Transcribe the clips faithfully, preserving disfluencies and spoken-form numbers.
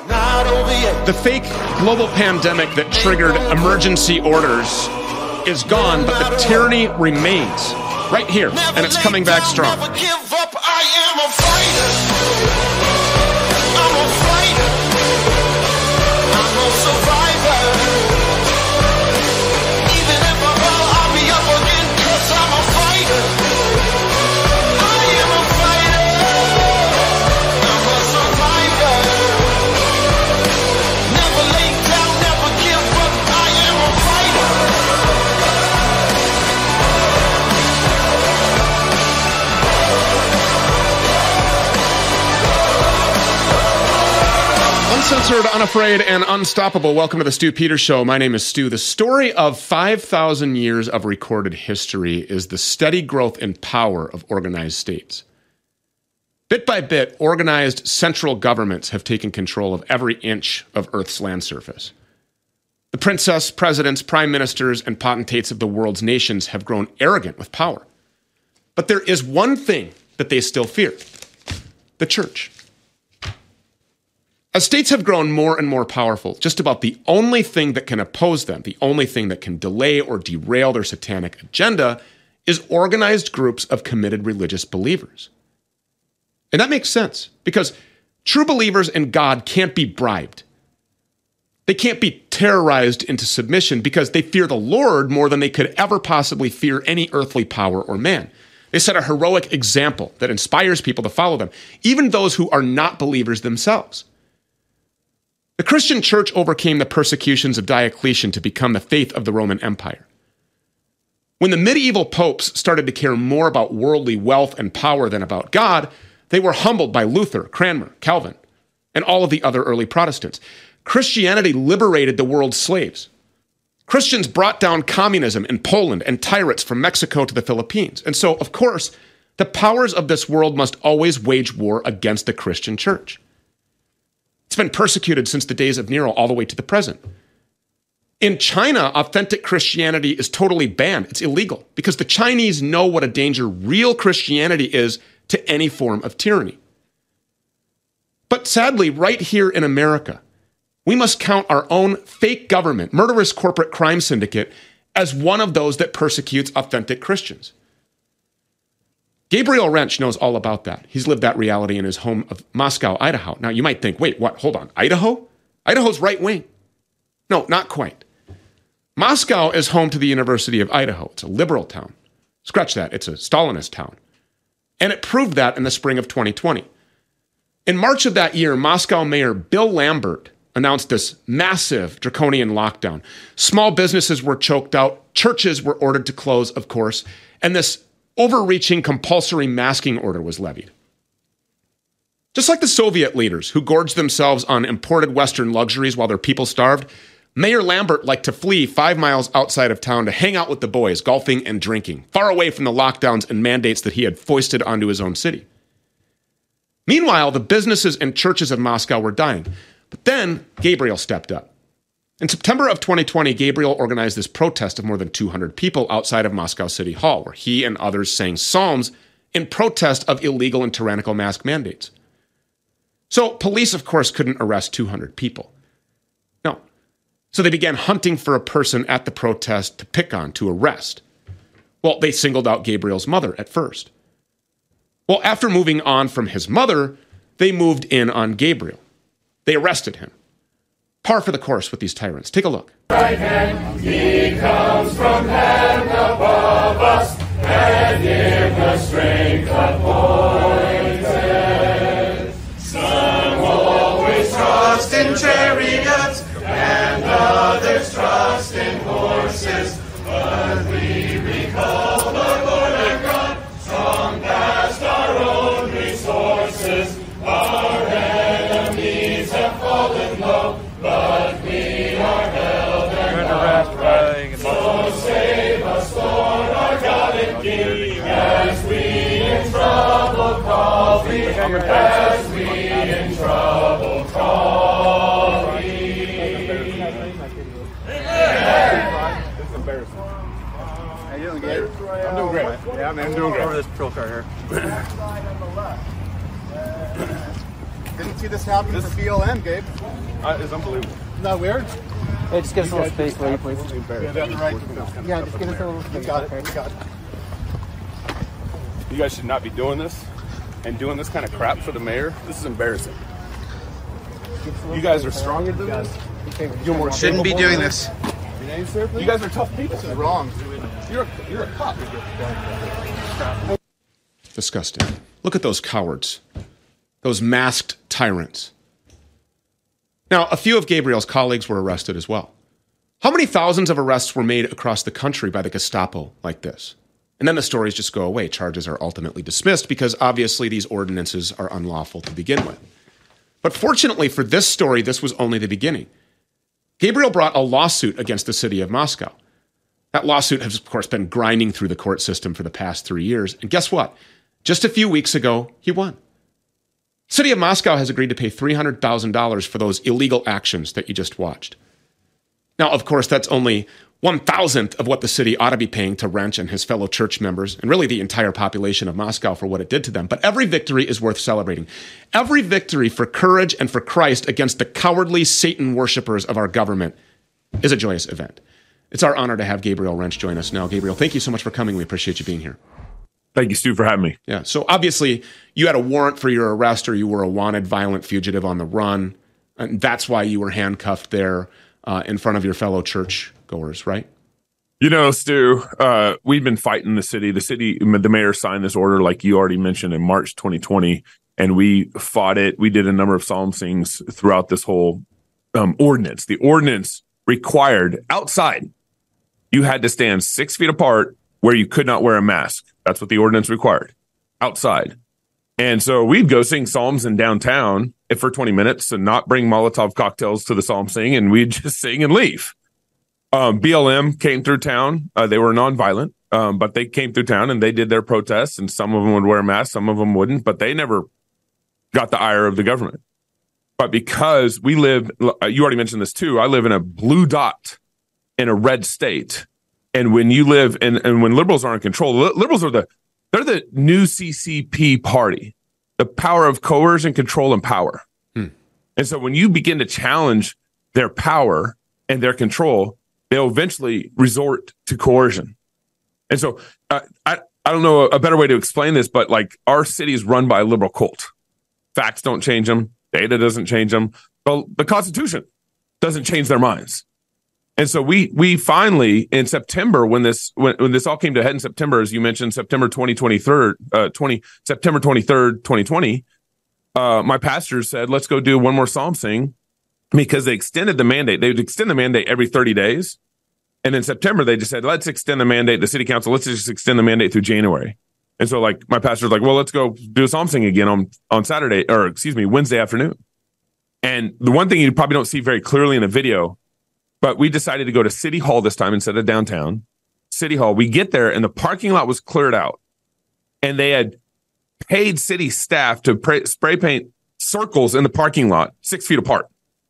Not over yet. The fake global pandemic that triggered emergency orders is gone, but the tyranny remains right here, and it's coming back strong. Never give up. I am a fighter. I'm a fighter. I'm a survivor. Even if I fall, I'll be up again, 'cause I'm a fighter. I am a fighter. I'm a survivor. Never lay down, never give up. I am a fighter. Uncensored, unafraid, and unstoppable. Welcome to the Stu Peters Show. My name is Stu. The story of five thousand years of recorded history is the steady growth and power of organized states. Bit by bit, organized central governments have taken control of every inch of Earth's land surface. The princess, presidents, prime ministers, and potentates of the world's nations have grown arrogant with power. But there is one thing that they still fear: the church. As states have grown more and more powerful, just about the only thing that can oppose them, the only thing that can delay or derail their satanic agenda, is organized groups of committed religious believers. And that makes sense, because true believers in God can't be bribed. They can't be terrorized into submission because they fear the Lord more than they could ever possibly fear any earthly power or man. They set a heroic example that inspires people to follow them, even those who are not believers themselves. The Christian church overcame the persecutions of Diocletian to become the faith of the Roman Empire. When the medieval popes started to care more about worldly wealth and power than about God, they were humbled by Luther, Cranmer, Calvin, and all of the other early Protestants. Christianity liberated the world's slaves. Christians brought down communism in Poland and tyrants from Mexico to the Philippines. And so, of course, the powers of this world must always wage war against the Christian church. It's been persecuted since the days of Nero all the way to the present. In China, authentic Christianity is totally banned. It's illegal because the Chinese know what a danger real Christianity is to any form of tyranny. But sadly, right here in America, we must count our own fake government, murderous corporate crime syndicate, as one of those that persecutes authentic Christians. Gabriel Rench knows all about that. He's lived that reality in his home of Moscow, Idaho. Now, you might think, wait, what? Hold on. Idaho? Idaho's right wing. No, not quite. Moscow is home to the University of Idaho. It's a liberal town. Scratch that. It's a Stalinist town. And it proved that in the spring of twenty twenty. In March of that year, Moscow Mayor Bill Lambert announced this massive draconian lockdown. Small businesses were choked out. Churches were ordered to close, of course. And this overreaching compulsory masking order was levied. Just like the Soviet leaders who gorged themselves on imported Western luxuries while their people starved, Mayor Lambert liked to flee five miles outside of town to hang out with the boys, golfing and drinking, far away from the lockdowns and mandates that he had foisted onto his own city. Meanwhile, the businesses and churches of Moscow were dying. But then Gabriel stepped up. In September of twenty twenty, Gabriel organized this protest of more than two hundred people outside of Moscow City Hall, where he and others sang psalms in protest of illegal and tyrannical mask mandates. So police, of course, couldn't arrest two hundred people. No. So they began hunting for a person at the protest to pick on, to arrest. Well, they singled out Gabriel's mother at first. Well, after moving on from his mother, they moved in on Gabriel. They arrested him. Par for the course with these tyrants. Take a look. Right hand, he comes from heaven above us, and in the strength appointed. Some always trust in chariots, and others trust in horses, but we recall the Lord and God, strong past our own resources. Our enemies have fallen low, but we are held and upright. So save us, Lord, our God and King, as we in trouble call thee, as we in trouble call thee. This is embarrassing. How you doing, Gabe? I'm doing great. Yeah, man, I'm doing great. Over this patrol car here. could see this happening for B L M, Gabe. Uh, it's unbelievable. Isn't that weird? Hey, just give us a little space, will you, please? Yeah, that's right. Yeah, just give us a little space. You got it. You got it. You guys should not be doing this and doing this kind of crap for the mayor. This is embarrassing. You guys are stronger than this. You're more Shouldn't be doing this. Your name, sir, please? You guys are tough people. This is wrong. You're a, you're a cop. Disgusting. Look at those cowards. Those masked tyrants. Now, a few of Gabriel's colleagues were arrested as well. How many thousands of arrests were made across the country by the Gestapo like this? And then the stories just go away. Charges are ultimately dismissed because obviously these ordinances are unlawful to begin with. But fortunately for this story, this was only the beginning. Gabriel brought a lawsuit against the city of Moscow. That lawsuit has, of course, been grinding through the court system for the past three years. And guess what? Just a few weeks ago, he won. The city of Moscow has agreed to pay three hundred thousand dollars for those illegal actions that you just watched. Now, of course, that's only one thousandth of what the city ought to be paying to Wrench and his fellow church members, and really the entire population of Moscow for what it did to them. But every victory is worth celebrating. Every victory for courage and for Christ against the cowardly Satan worshipers of our government is a joyous event. It's our honor to have Gabriel Wrench join us now. Gabriel, thank you so much for coming. We appreciate you being here. Thank you, Stu, for having me. Yeah, so obviously you had a warrant for your arrest, or you were a wanted violent fugitive on the run, and that's why you were handcuffed there uh, in front of your fellow churchgoers, right? You know, Stu, uh, we've been fighting the city. The city, the mayor signed this order, like you already mentioned, in March twenty twenty, and we fought it. We did a number of psalm sings throughout this whole um, ordinance. The ordinance required outside, you had to stand six feet apart where you could not wear a mask. That's what the ordinance required, outside. And so we'd go sing psalms in downtown for twenty minutes and not bring Molotov cocktails to the psalm sing, and we'd just sing and leave. Um, B L M came through town. Uh, they were nonviolent, um, but they came through town and they did their protests, and some of them would wear masks, some of them wouldn't, but they never got the ire of the government. But because we live, you already mentioned this too, I live in a blue dot in a red state. And when you live in, and when liberals are in control, liberals are the, they're the new C C P party, the power of coercion, control, and power. Hmm. And so when you begin to challenge their power and their control, they'll eventually resort to coercion. And so uh, I, I don't know a better way to explain this, but like our city is run by a liberal cult. Facts don't change them. Data doesn't change them. But the Constitution doesn't change their minds. And so we we finally in September, when this when, when this all came to a head in September, as you mentioned, September twenty twenty-three, uh, twenty September twenty-third, twenty twenty, uh, my pastor said, let's go do one more psalm sing, because they extended the mandate. They would extend the mandate every thirty days. And in September, they just said, let's extend the mandate, the city council, let's just extend the mandate through January. And so like my pastor's like, well, let's go do a psalm sing again on, on Saturday, or excuse me, Wednesday afternoon. And the one thing you probably don't see very clearly in the video, but we decided to go to City Hall this time instead of downtown. City Hall. We get there and the parking lot was cleared out. And they had paid city staff to pray, spray paint circles in the parking lot, six feet apart.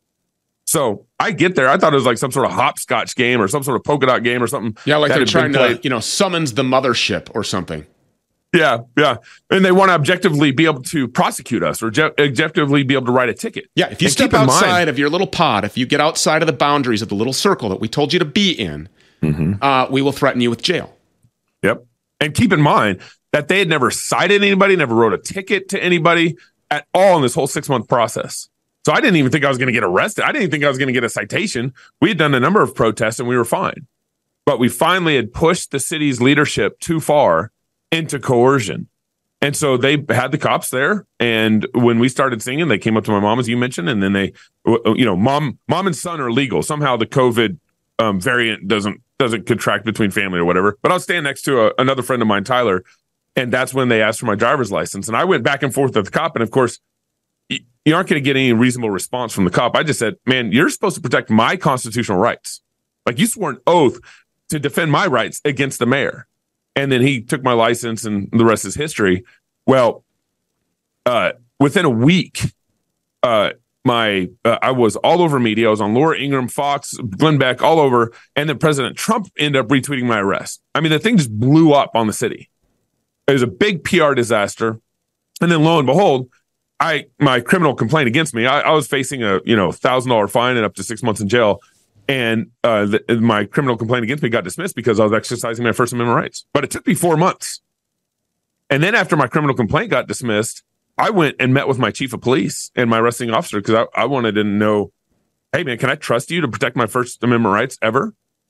So I get there. I thought it was like some sort of hopscotch game or some sort of polka dot game or something. Yeah, like they're trying to, you know, summons the mothership or something. Yeah, yeah. And they want to objectively be able to prosecute us, or je- objectively be able to write a ticket. Yeah, if you and step outside of your little pod, if you get outside of the boundaries of the little circle that we told you to be in, mm-hmm. uh, we will threaten you with jail. Yep. And keep in mind that they had never cited anybody, never wrote a ticket to anybody at all in this whole six-month process. So I didn't even think I was going to get arrested. I didn't think I was going to get a citation. We had done a number of protests and we were fine. But we finally had pushed the city's leadership too far into coercion. And so they had the cops there. And when we started singing, they came up to my mom, as you mentioned, and then they, you know, mom, mom and son are legal. Somehow the COVID um, variant doesn't, doesn't contract between family or whatever. But I was standing next to a, another friend of mine, Tyler. And that's when they asked for my driver's license. And I went back and forth with the cop. And of course, you, you aren't going to get any reasonable response from the cop. I just said, man, you're supposed to protect my constitutional rights. Like, you swore an oath to defend my rights against the mayor. And then he took my license and the rest is history. Well, uh, within a week, uh, my uh, I was all over media. I was on Laura Ingraham, Fox, Glenn Beck, all over. And then President Trump ended up retweeting my arrest. I mean, the thing just blew up on the city. It was a big P R disaster. And then lo and behold, I my criminal complaint against me, I, I was facing a you know thousand dollar fine and up to six months in jail, and uh, the, my criminal complaint against me got dismissed because I was exercising my First Amendment rights. But it took me four months, and then after my criminal complaint got dismissed, I went and met with my chief of police and my arresting officer because I, I wanted to know, hey man, can I trust you to protect my First Amendment rights ever?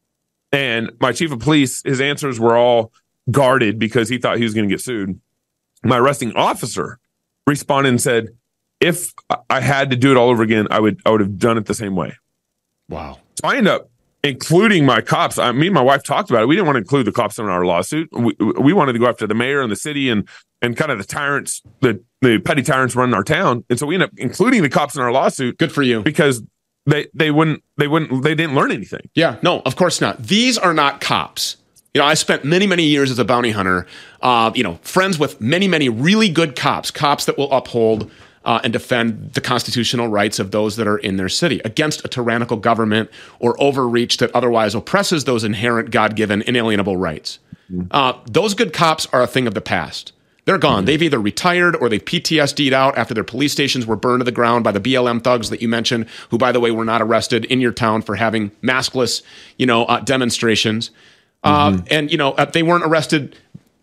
And my chief of police, his answers were all guarded because he thought he was going to get sued. My arresting officer responded and said, if I had to do it all over again, I would I would have done it the same way. Wow. So I ended up including my cops. I, me and my wife talked about it. We didn't want to include the cops in our lawsuit. We, we wanted to go after the mayor and the city and and kind of the tyrants, the, the petty tyrants running our town. And so we ended up including the cops in our lawsuit. Good for you. Because they they wouldn't they wouldn't they didn't learn anything. Yeah, no, of course not. These are not cops. You know, I spent many, many years as a bounty hunter, uh, you know, friends with many, many really good cops, cops that will uphold uh, and defend the constitutional rights of those that are in their city against a tyrannical government or overreach that otherwise oppresses those inherent God-given inalienable rights. Mm-hmm. Uh, those good cops are a thing of the past. They're gone. Mm-hmm. They've either retired or they've P T S D'd out after their police stations were burned to the ground by the B L M thugs that you mentioned, who, by the way, were not arrested in your town for having maskless, you know, uh, demonstrations. Uh, mm-hmm. And, you know, uh, they weren't arrested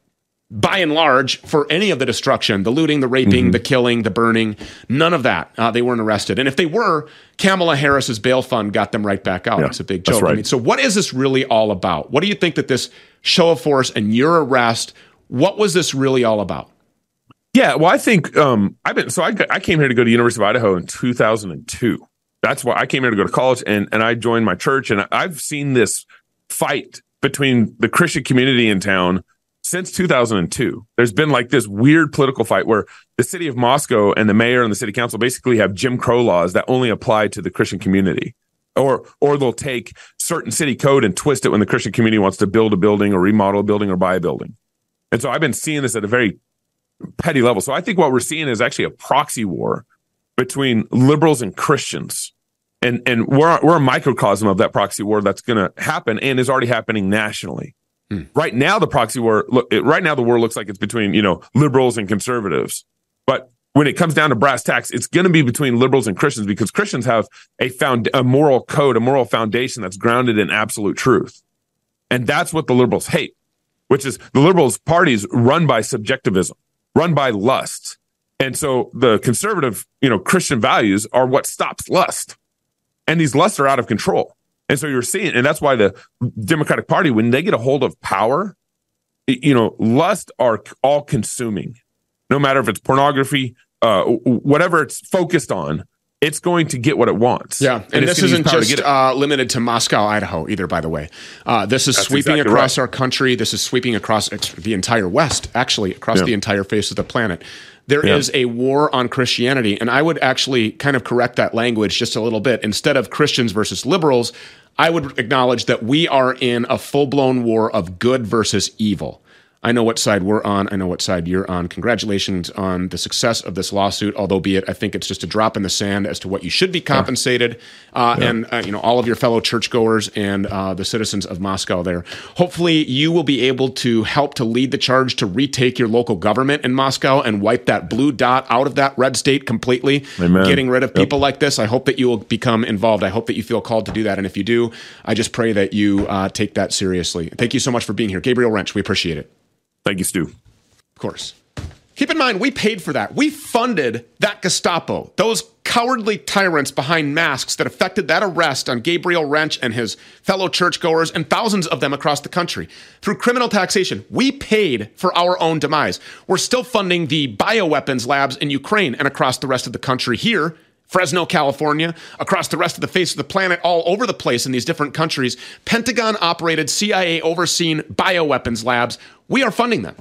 by and large for any of the destruction, the looting, the raping, mm-hmm. the killing, the burning, none of that. Uh, they weren't arrested. And if they were, Kamala Harris's bail fund got them right back out. Yeah, it's a big joke. Right. I mean, so what is this really all about? What do you think that this show of force and your arrest, what was this really all about? Yeah, well, I think um, I've been, so I, I came here to go to University of Idaho in two thousand two. That's why I came here to go to college, and, and I joined my church, and I've seen this fight between the Christian community in town since two thousand two. There's been like this weird political fight where the city of Moscow and the mayor and the city council basically have Jim Crow laws that only apply to the Christian community. Or or they'll take certain city code and twist it when the Christian community wants to build a building or remodel a building or buy a building. And so I've been seeing this at a very petty level. So I think what we're seeing is actually a proxy war between liberals and Christians. And and we're we're a microcosm of that proxy war that's going to happen and is already happening nationally. Hmm. Right now, the proxy war, look, it, right now the war looks like it's between, you know, liberals and conservatives. But when it comes down to brass tacks, it's going to be between liberals and Christians because Christians have a found a moral code, a moral foundation that's grounded in absolute truth. And that's what the liberals hate, which is the liberals parties run by subjectivism, run by lust. And so the conservative, you know, Christian values are what stops lust. And these lusts are out of control. And so you're seeing, and that's why the Democratic Party, when they get a hold of power, you know, lust are all consuming. No matter if it's pornography, uh, whatever it's focused on, it's going to get what it wants. Yeah, and, and this isn't just uh, limited to Moscow, Idaho, either, by the way. Uh, this is That's sweeping exactly across right. our country. This is sweeping across ex- the entire West, actually, across Yeah. the entire face of the planet. There Yeah. is a war on Christianity, and I would actually kind of correct that language just a little bit. Instead of Christians versus liberals, I would acknowledge that we are in a full-blown war of good versus evil. I know what side we're on. I know what side you're on. Congratulations on the success of this lawsuit, although be it, I think it's just a drop in the sand as to what you should be compensated. Uh, Yeah. And, uh, you know, all of your fellow churchgoers and uh, the citizens of Moscow there. Hopefully you will be able to help to lead the charge to retake your local government in Moscow and wipe that blue dot out of that red state completely, Amen. getting rid of Yep. people like this. I hope that you will become involved. I hope that you feel called to do that. And if you do, I just pray that you uh, take that seriously. Thank you so much for being here. Gabriel Wrench, we appreciate it. Thank you, Stu. Of course. Keep in mind, we paid for that. We funded that Gestapo, those cowardly tyrants behind masks that effected that arrest on Gabriel Wrench and his fellow churchgoers and thousands of them across the country. Through criminal taxation, we paid for our own demise. We're still funding the bioweapons labs in Ukraine and across the rest of the country here, Fresno, California, across the rest of the face of the planet, all over the place in these different countries. Pentagon-operated, C I A-overseen bioweapons labs, we are funding them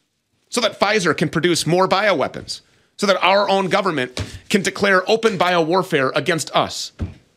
so that Pfizer can produce more bioweapons, so that our own government can declare open biowarfare against us.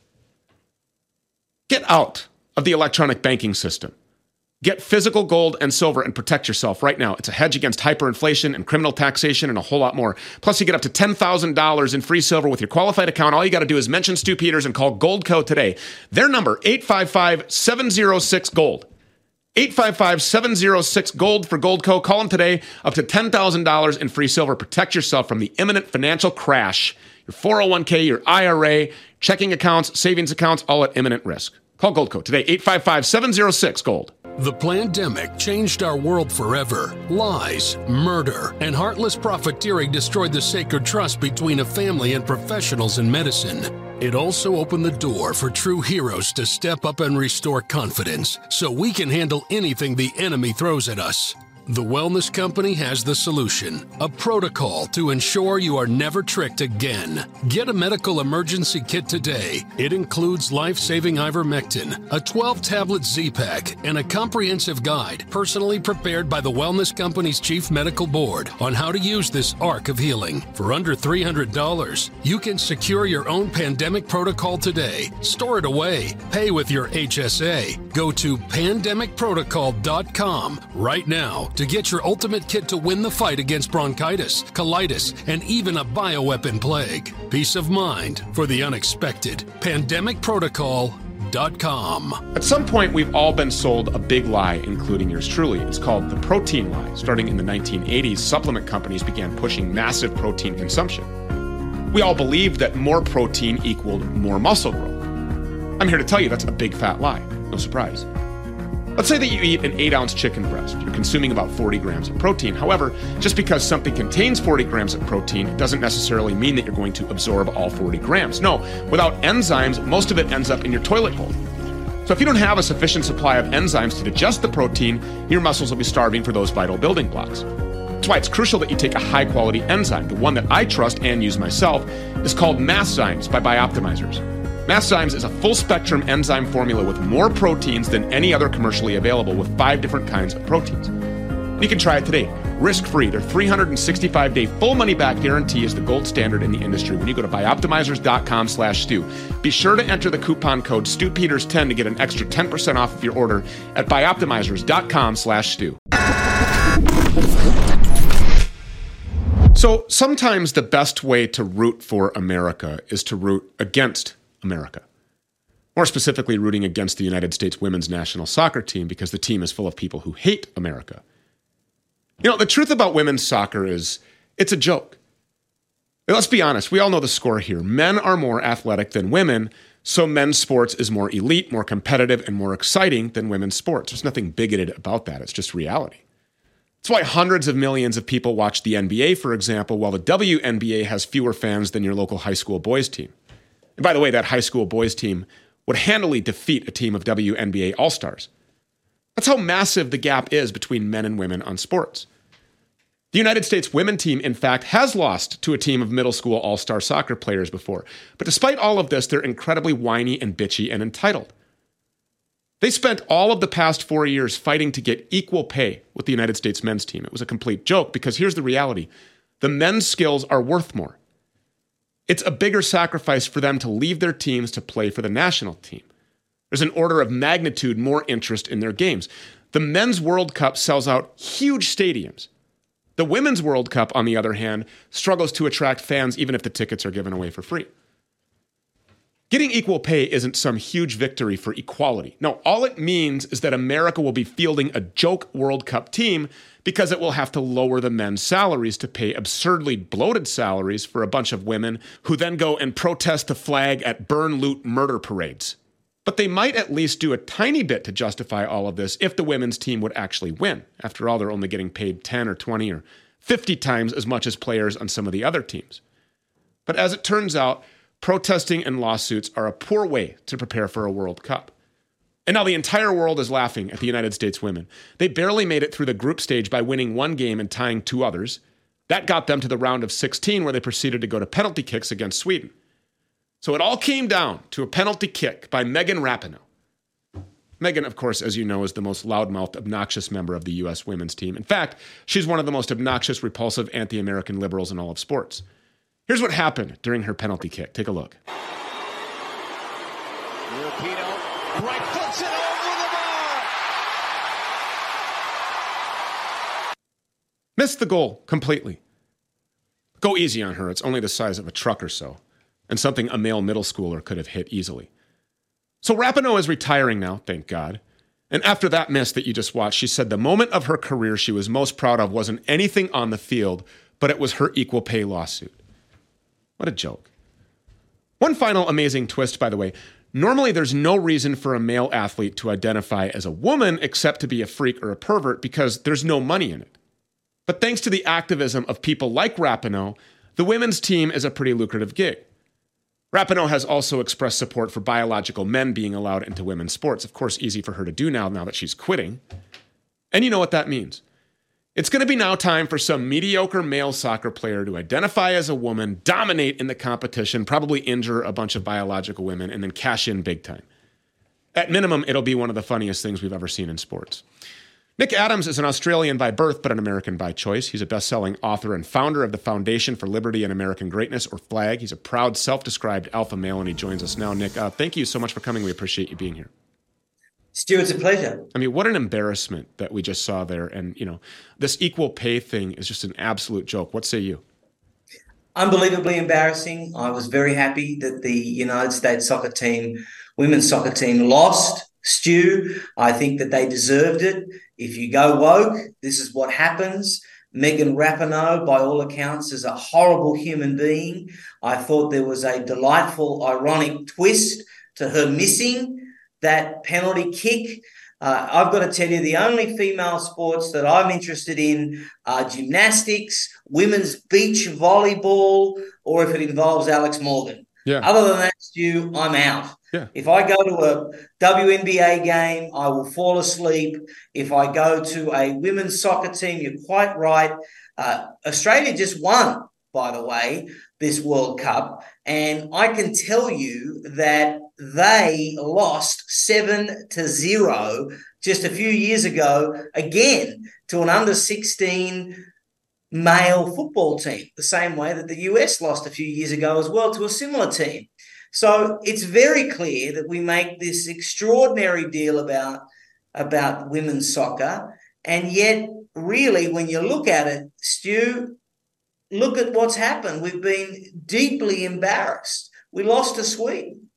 Get out of the electronic banking system. Get physical gold and silver and protect yourself right now. It's a hedge against hyperinflation and criminal taxation and a whole lot more. Plus, you get up to ten thousand dollars in free silver with your qualified account. All you got to do is mention Stu Peters and call Goldco today. Their number, eight five five, seven oh six, GOLD. eight five five, seven oh six, GOLD for Goldco. Call them today. Up to ten thousand dollars in free silver. Protect yourself from the imminent financial crash. Your four oh one k, your I R A, checking accounts, savings accounts, all at imminent risk. Call Goldco today, eight five five, seven oh six, GOLD. The pandemic changed our world forever. Lies, murder, and heartless profiteering destroyed the sacred trust between a family and professionals in medicine. It also opened the door for true heroes to step up and restore confidence so we can handle anything the enemy throws at us. The Wellness Company has the solution, a protocol to ensure you are never tricked again. Get a medical emergency kit today. It includes life-saving ivermectin, a twelve-tablet Z-Pack, and a comprehensive guide personally prepared by the Wellness Company's Chief Medical Board on how to use this arc of healing. For under three hundred dollars, you can secure your own pandemic protocol today. Store it away. Pay with your H S A. Go to pandemic protocol dot com right now to get your ultimate kit to win the fight against bronchitis, colitis, and even a bioweapon plague. Peace of mind for the unexpected. pandemic protocol dot com. At some point, we've all been sold a big lie, including yours truly. It's called the protein lie. Starting in the nineteen eighties, supplement companies began pushing massive protein consumption. We all believed that more protein equaled more muscle growth. I'm here to tell you that's a big fat lie. No surprise. Let's say that you eat an eight ounce chicken breast. You're consuming about forty grams of protein. However, just because something contains forty grams of protein doesn't necessarily mean that you're going to absorb all forty grams. No, without enzymes, most of it ends up in your toilet bowl. So if you don't have a sufficient supply of enzymes to digest the protein, your muscles will be starving for those vital building blocks. That's why it's crucial that you take a high quality enzyme. The one that I trust and use myself is called Masszymes by Bioptimizers. Masszymes is a full-spectrum enzyme formula with more proteins than any other commercially available, with five different kinds of proteins. You can try it today, risk-free. Their three hundred sixty-five day full money-back guarantee is the gold standard in the industry when you go to bioptimizers dot com slash Stu. Be sure to enter the coupon code Stu Peters ten to get an extra ten percent off of your order at bioptimizers dot com slash Stu. So sometimes the best way to root for America is to root against America. More specifically, rooting against the United States women's national soccer team because the team is full of people who hate America. You know, the truth about women's soccer is it's a joke. Let's be honest, we all know the score here. Men are more athletic than women, so men's sports is more elite, more competitive, and more exciting than women's sports. There's nothing bigoted about that. It's just reality. That's why hundreds of millions of people watch the N B A, for example, while the W N B A has fewer fans than your local high school boys team. And by the way, that high school boys team would handily defeat a team of W N B A All-Stars. That's how massive the gap is between men and women on sports. The United States women's team, in fact, has lost to a team of middle school all-star soccer players before. But despite all of this, they're incredibly whiny and bitchy and entitled. They spent all of the past four years fighting to get equal pay with the United States men's team. It was a complete joke because here's the reality. The men's skills are worth more. It's a bigger sacrifice for them to leave their teams to play for the national team. There's an order of magnitude more interest in their games. The men's World Cup sells out huge stadiums. The women's World Cup, on the other hand, struggles to attract fans even if the tickets are given away for free. Getting equal pay isn't some huge victory for equality. No, all it means is that America will be fielding a joke World Cup team because it will have to lower the men's salaries to pay absurdly bloated salaries for a bunch of women who then go and protest the flag at burn, loot, murder parades. But they might at least do a tiny bit to justify all of this if the women's team would actually win. After all, they're only getting paid ten or twenty or fifty times as much as players on some of the other teams. But as it turns out, protesting and lawsuits are a poor way to prepare for a World Cup. And now the entire world is laughing at the United States women. They barely made it through the group stage by winning one game and tying two others. That got them to the round of sixteen, where they proceeded to go to penalty kicks against Sweden. So it all came down to a penalty kick by Megan Rapinoe. Megan, of course, as you know, is the most loudmouthed, obnoxious member of the U S women's team. In fact, she's one of the most obnoxious, repulsive, anti-American liberals in all of sports. Here's what happened during her penalty kick. Take a look. Rapinoe, right foots it over the bar. Missed the goal completely. Go easy on her. It's only the size of a truck or so, and something a male middle schooler could have hit easily. So Rapinoe is retiring now, thank God. And after that miss that you just watched, she said the moment of her career she was most proud of wasn't anything on the field, but it was her equal pay lawsuit. What a joke. One final amazing twist, by the way. Normally, there's no reason for a male athlete to identify as a woman except to be a freak or a pervert because there's no money in it. But thanks to the activism of people like Rapinoe, the women's team is a pretty lucrative gig. Rapinoe has also expressed support for biological men being allowed into women's sports. Of course, easy for her to do now, now that she's quitting. And you know what that means. It's going to be now time for some mediocre male soccer player to identify as a woman, dominate in the competition, probably injure a bunch of biological women, and then cash in big time. At minimum, it'll be one of the funniest things we've ever seen in sports. Nick Adams is an Australian by birth, but an American by choice. He's a best-selling author and founder of the Foundation for Liberty and American Greatness, or FLAG. He's a proud, self-described alpha male, and he joins us now. Nick, uh, thank you so much for coming. We appreciate you being here. Stu, it's a pleasure. I mean, what an embarrassment that we just saw there. And, you know, this equal pay thing is just an absolute joke. What say you? Unbelievably embarrassing. I was very happy that the United States soccer team, women's soccer team, lost. Stu, I think that they deserved it. If you go woke, this is what happens. Megan Rapinoe, by all accounts, is a horrible human being. I thought there was a delightful, ironic twist to her missing that penalty kick. Uh, I've got to tell you, the only female sports that I'm interested in are gymnastics, women's beach volleyball, or if it involves Alex Morgan. Yeah. Other than that, Stu, I'm out. Yeah. If I go to a W N B A game, I will fall asleep. If I go to a women's soccer team, you're quite right. Uh, Australia just won, by the way, this World Cup. And I can tell you that they lost seven to zero just a few years ago, again, to an under sixteen male football team, the same way that the U S lost a few years ago as well to a similar team. So it's very clear that we make this extraordinary deal about, about women's soccer. And yet, really, when you look at it, Stu, look at what's happened. We've been deeply embarrassed. We lost to Sweden.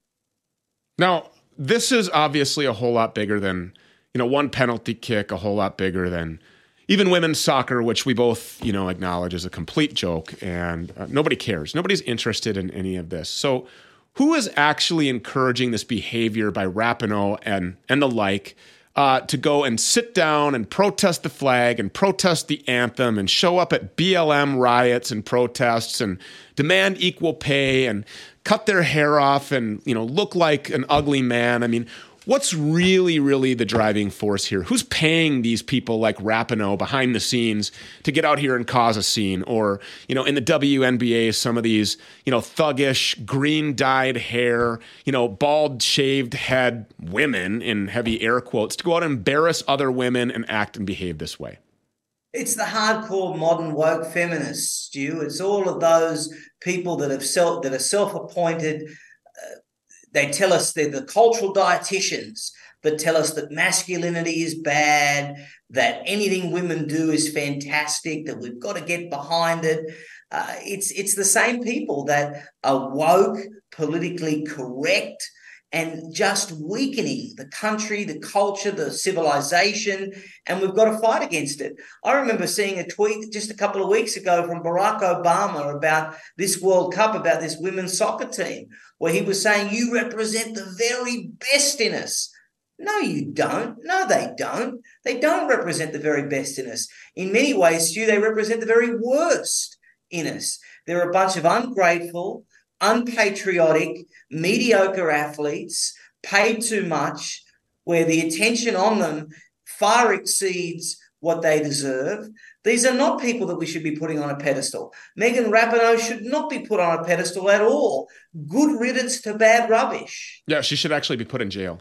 Now, this is obviously a whole lot bigger than, you know, one penalty kick, a whole lot bigger than even women's soccer, which we both, you know, acknowledge is a complete joke, and uh, nobody cares. Nobody's interested in any of this. So who is actually encouraging this behavior by Rapinoe and, and the like uh, to go and sit down and protest the flag and protest the anthem and show up at B L M riots and protests and demand equal pay and cut their hair off and, you know, look like an ugly man? I mean, what's really, really the driving force here? Who's paying these people like Rapinoe behind the scenes to get out here and cause a scene? Or, you know, in the W N B A, some of these, you know, thuggish, green-dyed hair, you know, bald-shaved head women, in heavy air quotes, to go out and embarrass other women and act and behave this way. It's the hardcore modern woke feminists, Stu. It's all of those people that have self that are self-appointed. Uh, they tell us they're the cultural dietitians that tell us that masculinity is bad, that anything women do is fantastic, that we've got to get behind it. Uh, it's it's the same people that are woke, politically correct, and just weakening the country, the culture, the civilization, and we've got to fight against it. I remember seeing a tweet just a couple of weeks ago from Barack Obama about this World Cup, about this women's soccer team, where he was saying, you represent the very best in us. No, you don't. No, they don't. They don't represent the very best in us. In many ways, Stu, they represent the very worst in us. They're a bunch of ungrateful, unpatriotic, mediocre athletes, paid too much, where the attention on them far exceeds what they deserve. These are not people that we should be putting on a pedestal. Megan Rapinoe should not be put on a pedestal at all. Good riddance to bad rubbish. Yeah, she should actually be put in jail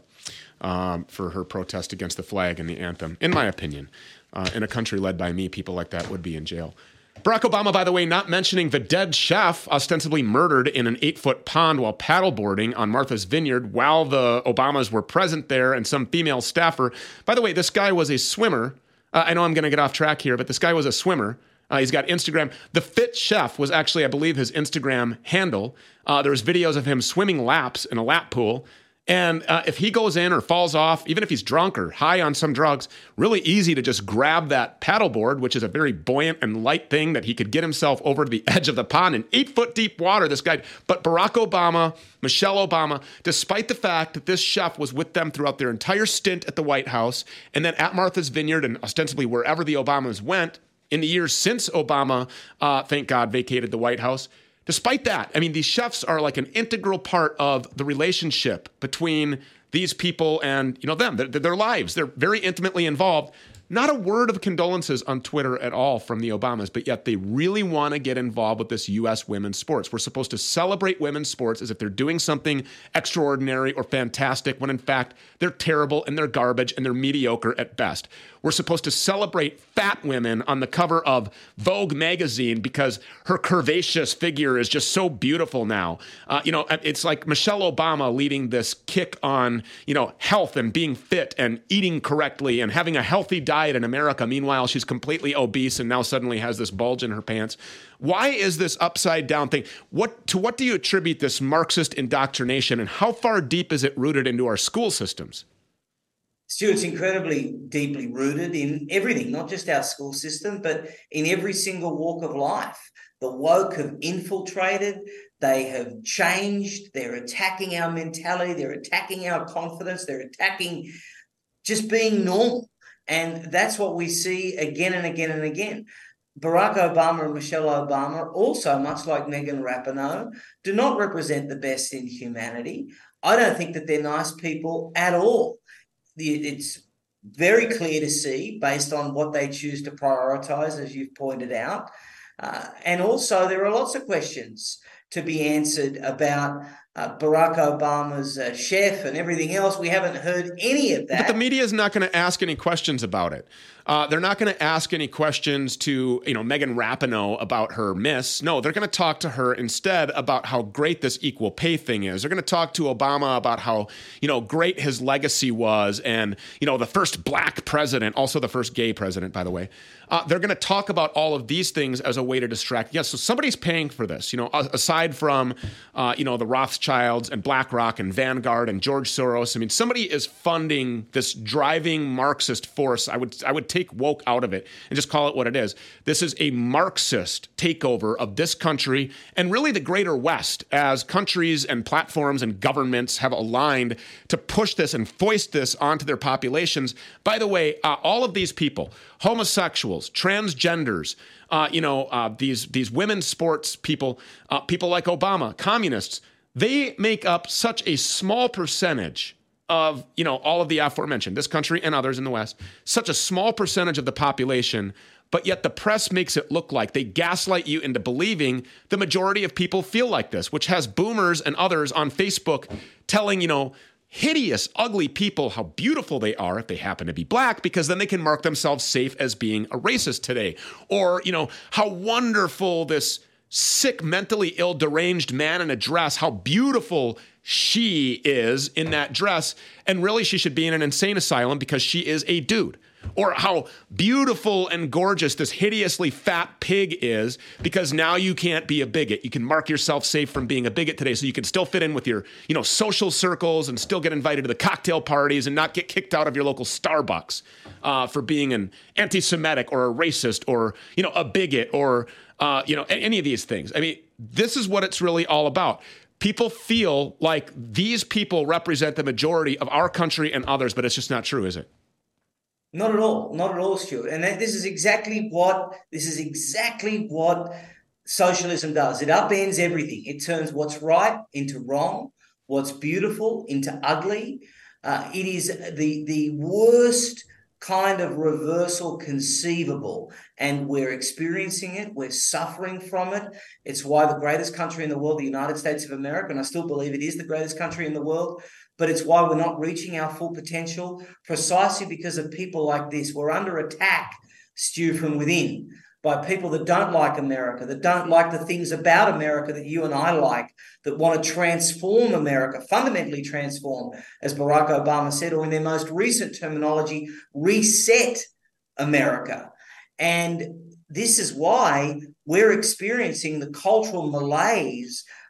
um, for her protest against the flag and the anthem, in my opinion. Uh, in a country led by me, people like that would be in jail. Barack Obama, by the way, not mentioning the dead chef ostensibly murdered in an eight-foot pond while paddleboarding on Martha's Vineyard while the Obamas were present there and some female staffer. By the way, this guy was a swimmer. Uh, I know I'm going to get off track here, but this guy was a swimmer. Uh, he's got Instagram. The Fit Chef was actually, I believe, his Instagram handle. Uh, there's videos of him swimming laps in a lap pool. And uh, if he goes in or falls off, even if he's drunk or high on some drugs, really easy to just grab that paddleboard, which is a very buoyant and light thing that he could get himself over to the edge of the pond in eight foot deep water, this guy. But Barack Obama, Michelle Obama, despite the fact that this chef was with them throughout their entire stint at the White House and then at Martha's Vineyard and ostensibly wherever the Obamas went in the years since Obama, uh, thank God, vacated the White House. Despite that, I mean, these chefs are like an integral part of the relationship between these people and, you know, them, their, their lives. They're very intimately involved. Not a word of condolences on Twitter at all from the Obamas, but yet they really want to get involved with this U S women's sports. We're supposed to celebrate women's sports as if they're doing something extraordinary or fantastic, when in fact they're terrible and they're garbage and they're mediocre at best. We're supposed to celebrate fat women on the cover of Vogue magazine because her curvaceous figure is just so beautiful now. Uh, you know, it's like Michelle Obama leading this kick on, you know, health and being fit and eating correctly and having a healthy diet in America. Meanwhile, she's completely obese and now suddenly has this bulge in her pants. Why is this upside down thing? What to what do you attribute this Marxist indoctrination, and how far deep is it rooted into our school systems? Stu, it's incredibly deeply rooted in everything, not just our school system, but in every single walk of life. The woke have infiltrated, they have changed, they're attacking our mentality, they're attacking our confidence, they're attacking just being normal. And that's what we see again and again and again. Barack Obama and Michelle Obama, also much like Megan Rapinoe, do not represent the best in humanity. I don't think that they're nice people at all. It's very clear to see based on what they choose to prioritize, as you've pointed out. Uh, and also there are lots of questions to be answered about uh, Barack Obama's uh, chef and everything else. We haven't heard any of that. But the media is not going to ask any questions about it. Uh, they're not going to ask any questions to, you know, Megan Rapinoe about her miss. No, they're going to talk to her instead about how great this equal pay thing is. They're going to talk to Obama about how, you know, great his legacy was, and, you know, the first black president, also the first gay president, by the way. Uh, they're going to talk about all of these things as a way to distract. Yes, so somebody's paying for this, you know, aside from, uh, you know, the Rothschilds and BlackRock and Vanguard and George Soros. I mean, somebody is funding this driving Marxist force. I would, I would take woke out of it and just call it what it is. This is a Marxist takeover of this country and really the greater West, as countries and platforms and governments have aligned to push this and foist this onto their populations. By the way, uh, all of these people, homosexuals, transgenders, uh, you know, uh, these, these women's sports people, uh, people like Obama, communists, they make up such a small percentage of, you know, all of the aforementioned, this country and others in the West, such a small percentage of the population, but yet the press makes it look like they gaslight you into believing the majority of people feel like this, which has boomers and others on Facebook telling, you know, hideous, ugly people how beautiful they are if they happen to be black, because then they can mark themselves safe as being a racist today. Or, you know, how wonderful this sick, mentally ill, deranged man in a dress, how beautiful she is in that dress, and really she should be in an insane asylum because she is a dude. Or how beautiful and gorgeous this hideously fat pig is, because now you can't be a bigot. You can mark yourself safe from being a bigot today, so you can still fit in with your, you know, social circles and still get invited to the cocktail parties and not get kicked out of your local Starbucks uh, for being an anti-Semitic or a racist or, you know, a bigot or, uh, you know, any of these things. I mean, this is what it's really all about. People feel like these people represent the majority of our country and others, but it's just not true, is it? Not at all. Not at all, Stuart. And that, this is exactly what this is exactly what socialism does. It upends everything. It turns what's right into wrong, what's beautiful into ugly. Uh, it is the the worst kind of reversal conceivable, and we're experiencing it. We're suffering from it. It's why the greatest country in the world, the United States of America, and I still believe it is the greatest country in the world, but it's why we're not reaching our full potential, precisely because of people like this. We're under attack, Stu, from within, by people that don't like America, that don't like the things about America that you and I like, that want to transform America, fundamentally transform, as Barack Obama said, or in their most recent terminology, reset America. And this is why we're experiencing the cultural malaise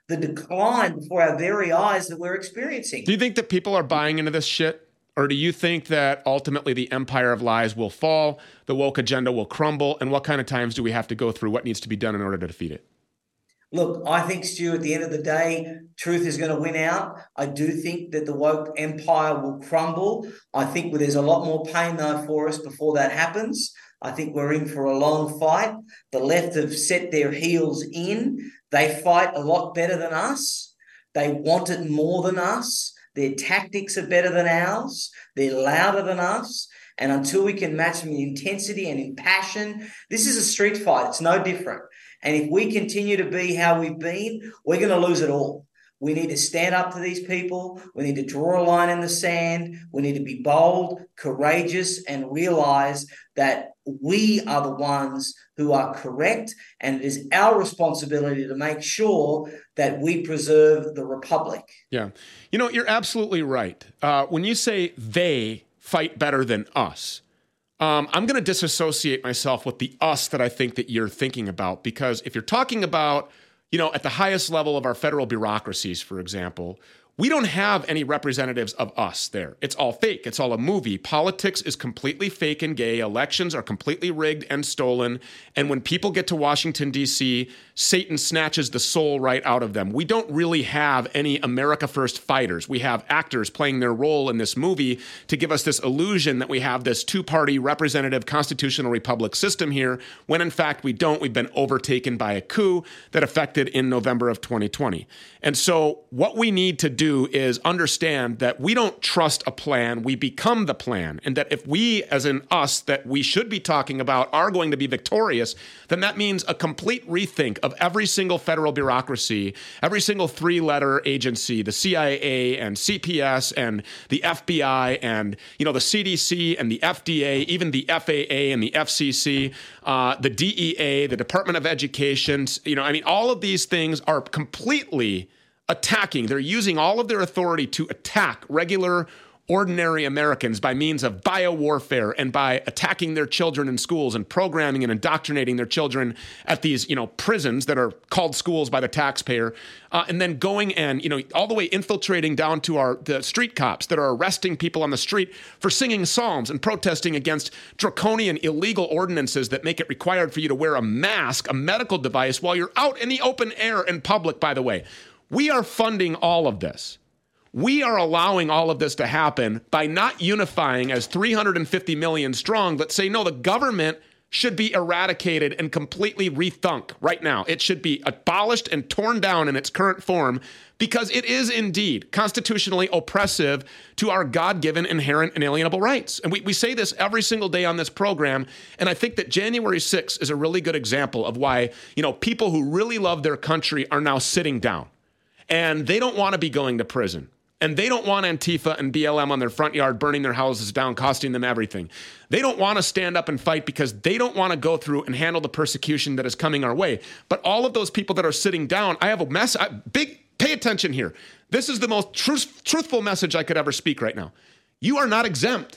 the decline before our very eyes that we're experiencing. Do you think that people are buying into this shit? Or do you think that ultimately the empire of lies will fall, the woke agenda will crumble, and what kind of times do we have to go through? What needs to be done in order to defeat it? Look, I think, Stu, at the end of the day, truth is going to win out. I do think that the woke empire will crumble. I think there's a lot more pain, though, for us before that happens. I think we're in for a long fight. The left have set their heels in. They fight a lot better than us. They want it more than us. Their tactics are better than ours. They're louder than us. And until we can match them in intensity and in passion, this is a street fight. It's no different. And if we continue to be how we've been, we're going to lose it all. We need to stand up to these people. We need to draw a line in the sand. We need to be bold, courageous, and realize that we are the ones who are correct. And it is our responsibility to make sure that we preserve the republic. Yeah. You know, you're absolutely right. Uh, when you say they fight better than us, um, I'm going to disassociate myself with the us that I think that you're thinking about. Because if you're talking about, you know, at the highest level of our federal bureaucracies, for example, we don't have any representatives of us there. It's all fake. It's all a movie. Politics is completely fake and gay. Elections are completely rigged and stolen. And when people get to Washington, D C, Satan snatches the soul right out of them. We don't really have any America First fighters. We have actors playing their role in this movie to give us this illusion that we have this two-party representative constitutional republic system here, when in fact we don't. We've been overtaken by a coup that affected in November of twenty twenty. And so what we need to do do is understand that we don't trust a plan, we become the plan. And that if we, as in us, that we should be talking about are going to be victorious, then that means a complete rethink of every single federal bureaucracy, every single three-letter agency, the C I A and C P S and the F B I and, you know, the C D C and the F D A, even the F A A and the F C C, uh, the D E A, the Department of Education. You know, I mean, all of these things are completely attacking. They're using all of their authority to attack regular, ordinary Americans by means of biowarfare and by attacking their children in schools and programming and indoctrinating their children at these, you know, prisons that are called schools by the taxpayer, uh, and then going and, you know, all the way infiltrating down to our the street cops that are arresting people on the street for singing psalms and protesting against draconian illegal ordinances that make it required for you to wear a mask, a medical device, while you're out in the open air in public, by the way. We are funding all of this. We are allowing all of this to happen by not unifying as three hundred fifty million strong, but say, no, the government should be eradicated and completely rethunk right now. It should be abolished and torn down in its current form because it is indeed constitutionally oppressive to our God-given inherent inalienable rights. And we, we say this every single day on this program, and I think that January sixth is a really good example of why, you know, people who really love their country are now sitting down. And they don't want to be going to prison. And they don't want Antifa and B L M on their front yard burning their houses down, costing them everything. They don't want to stand up and fight because they don't want to go through and handle the persecution that is coming our way. But all of those people that are sitting down, I have a mess. I, big, pay attention here. This is the most truth, truthful message I could ever speak right now. You are not exempt.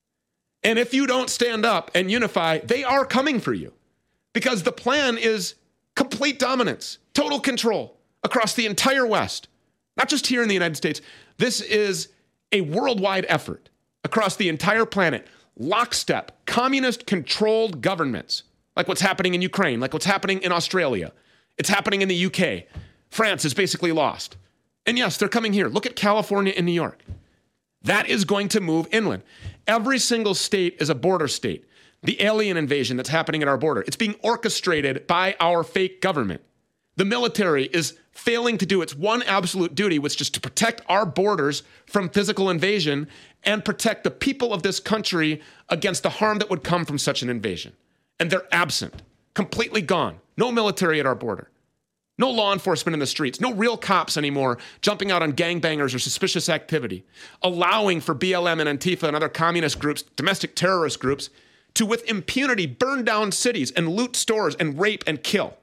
And if you don't stand up and unify, they are coming for you. Because the plan is complete dominance, total control across the entire West, not just here in the United States. This is a worldwide effort across the entire planet, lockstep, communist-controlled governments, like what's happening in Ukraine, like what's happening in Australia. It's happening in the U K. France is basically lost. And yes, they're coming here. Look at California and New York. That is going to move inland. Every single state is a border state. The alien invasion that's happening at our border, it's being orchestrated by our fake government. The military is failing to do its one absolute duty, which is to protect our borders from physical invasion and protect the people of this country against the harm that would come from such an invasion. And they're absent, completely gone. No military at our border. No law enforcement in the streets. No real cops anymore jumping out on gangbangers or suspicious activity. Allowing for B L M and Antifa and other communist groups, domestic terrorist groups, to with impunity burn down cities and loot stores and rape and kill.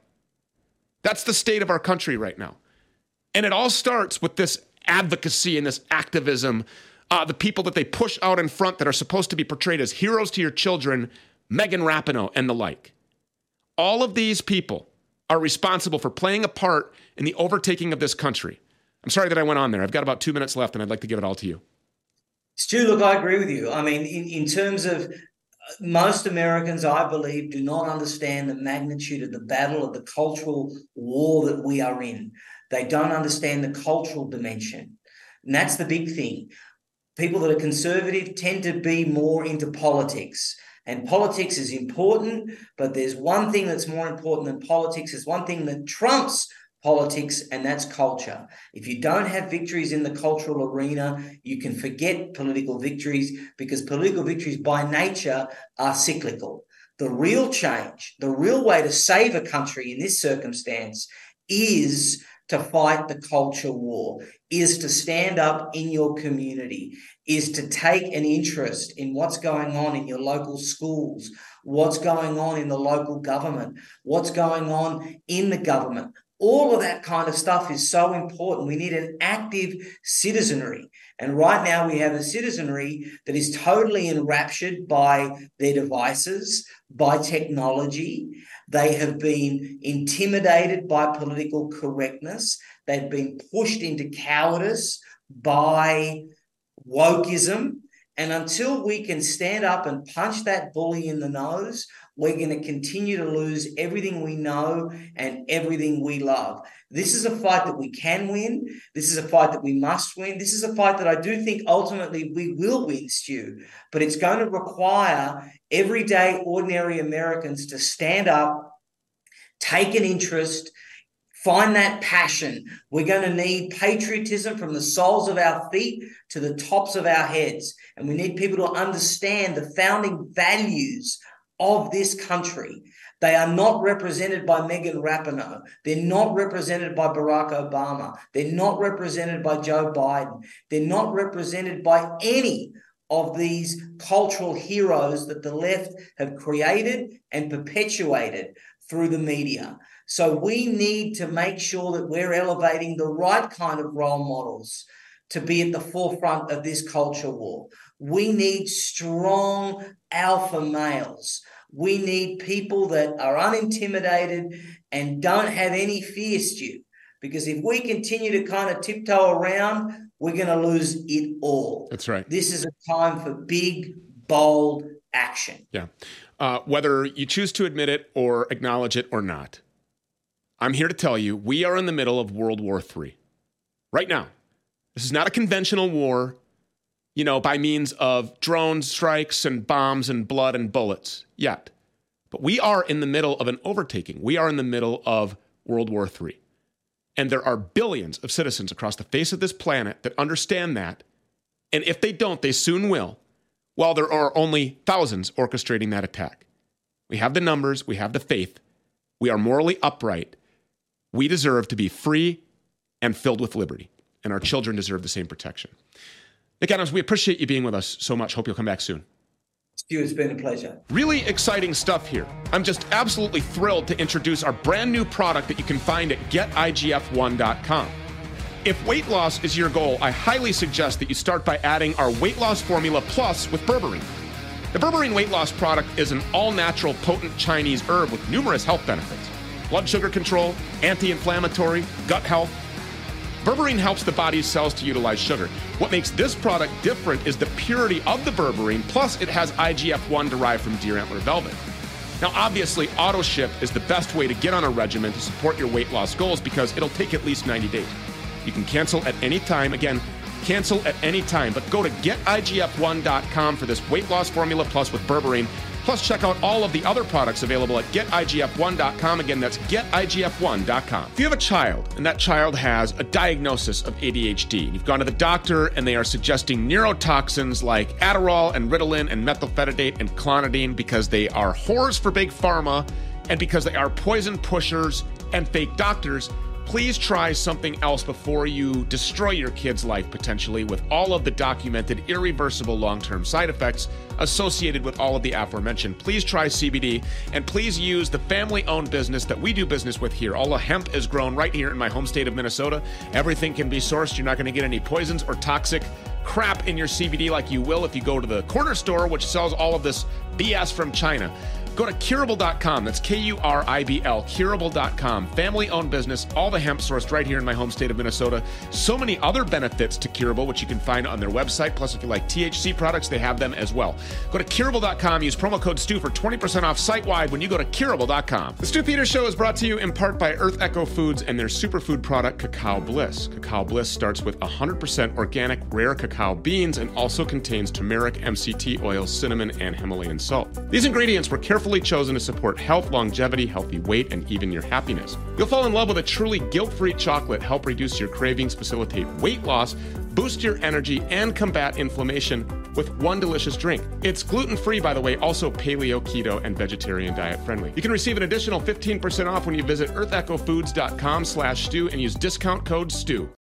That's the state of our country right now. And it all starts with this advocacy and this activism, uh, the people that they push out in front that are supposed to be portrayed as heroes to your children, Megan Rapinoe and the like. All of these people are responsible for playing a part in the overtaking of this country. I'm sorry that I went on there. I've got about two minutes left, and I'd like to give it all to you. Stu, look, I agree with you. I mean, in, in terms of most Americans, I believe, do not understand the magnitude of the battle of the cultural war that we are in. They don't understand the cultural dimension. And that's the big thing. People that are conservative tend to be more into politics. And politics is important, but there's one thing that's more important than politics. There's one thing that trumps politics, and that's culture. If you don't have victories in the cultural arena, you can forget political victories, because political victories by nature are cyclical. The real change, the real way to save a country in this circumstance is to fight the culture war, is to stand up in your community, is to take an interest in what's going on in your local schools, what's going on in the local government, what's going on in the government. All of that kind of stuff is so important. We need an active citizenry. And right now we have a citizenry that is totally enraptured by their devices, by technology. They have been intimidated by political correctness. They've been pushed into cowardice by wokeism. And until we can stand up and punch that bully in the nose, we're going to continue to lose everything we know and everything we love. This is a fight that we can win. This is a fight that we must win. This is a fight that I do think ultimately we will win, Stu. But it's going to require everyday, ordinary Americans to stand up, take an interest, find that passion. We're going to need patriotism from the soles of our feet to the tops of our heads. And we need people to understand the founding values of this country. They are not represented by Megan Rapinoe. They're not represented by Barack Obama. They're not represented by Joe Biden. They're not represented by any of these cultural heroes that the left have created and perpetuated through the media. So we need to make sure that we're elevating the right kind of role models to be at the forefront of this culture war. We need strong alpha males. We need people that are unintimidated and don't have any fear, Stu. Because if we continue to kind of tiptoe around, we're going to lose it all. That's right. This is a time for big, bold action. Yeah. Uh, whether you choose to admit it or acknowledge it or not, I'm here to tell you we are in the middle of World War Three. Right now. This is not a conventional war, you know, by means of drone strikes and bombs and blood and bullets yet. But we are in the middle of an overtaking. We are in the middle of World War Three. And there are billions of citizens across the face of this planet that understand that. And if they don't, they soon will, while there are only thousands orchestrating that attack. We have the numbers. We have the faith. We are morally upright. We deserve to be free and filled with liberty. And our children deserve the same protection. Nick Adams, we appreciate you being with us so much. Hope you'll come back soon. Stu, it's been a pleasure. Really exciting stuff here. I'm just absolutely thrilled to introduce our brand new product that you can find at get I G F one dot com. If weight loss is your goal, I highly suggest that you start by adding our Weight Loss Formula Plus with berberine. The berberine weight loss product is an all-natural, potent Chinese herb with numerous health benefits. Blood sugar control, anti-inflammatory, gut health. Berberine helps the body's cells to utilize sugar. What makes this product different is the purity of the berberine, plus it has I G F one derived from deer antler velvet. Now, obviously, auto ship is the best way to get on a regimen to support your weight loss goals because it'll take at least ninety days. You can cancel at any time. Again, cancel at any time, but go to get I G F one dot com for this Weight Loss Formula Plus with berberine. Plus, check out all of the other products available at get I G F one dot com. Again, that's get I G F one dot com. If you have a child and that child has a diagnosis of A D H D, you've gone to the doctor and they are suggesting neurotoxins like Adderall and Ritalin and methylphenidate and clonidine because they are whores for big pharma and because they are poison pushers and fake doctors, please try something else before you destroy your kid's life potentially with all of the documented irreversible long-term side effects associated with all of the aforementioned. Please try C B D and please use the family-owned business that we do business with here. All the hemp is grown right here in my home state of Minnesota. Everything can be sourced. You're not going to get any poisons or toxic crap in your C B D like you will if you go to the corner store, which sells all of this B S from China. Go to curable dot com. That's K U R I B L, curable dot com. Family-owned business, all the hemp sourced right here in my home state of Minnesota. So many other benefits to Curable, which you can find on their website. Plus, if you like T H C products, they have them as well. Go to curable dot com. Use promo code Stu for twenty percent off site-wide when you go to curable dot com. The Stu Peters Show is brought to you in part by Earth Echo Foods and their superfood product, Cacao Bliss. Cacao Bliss starts with one hundred percent organic, rare cacao beans and also contains turmeric, M C T oil, cinnamon, and Himalayan salt. These ingredients were carefully chosen to support health, longevity, healthy weight, and even your happiness. You'll fall in love with a truly guilt-free chocolate, help reduce your cravings, facilitate weight loss, boost your energy, and combat inflammation with one delicious drink. It's gluten-free, by the way, also paleo, keto, and vegetarian diet friendly. You can receive an additional fifteen percent off when you visit earth echo foods dot com slash stew and use discount code STEW.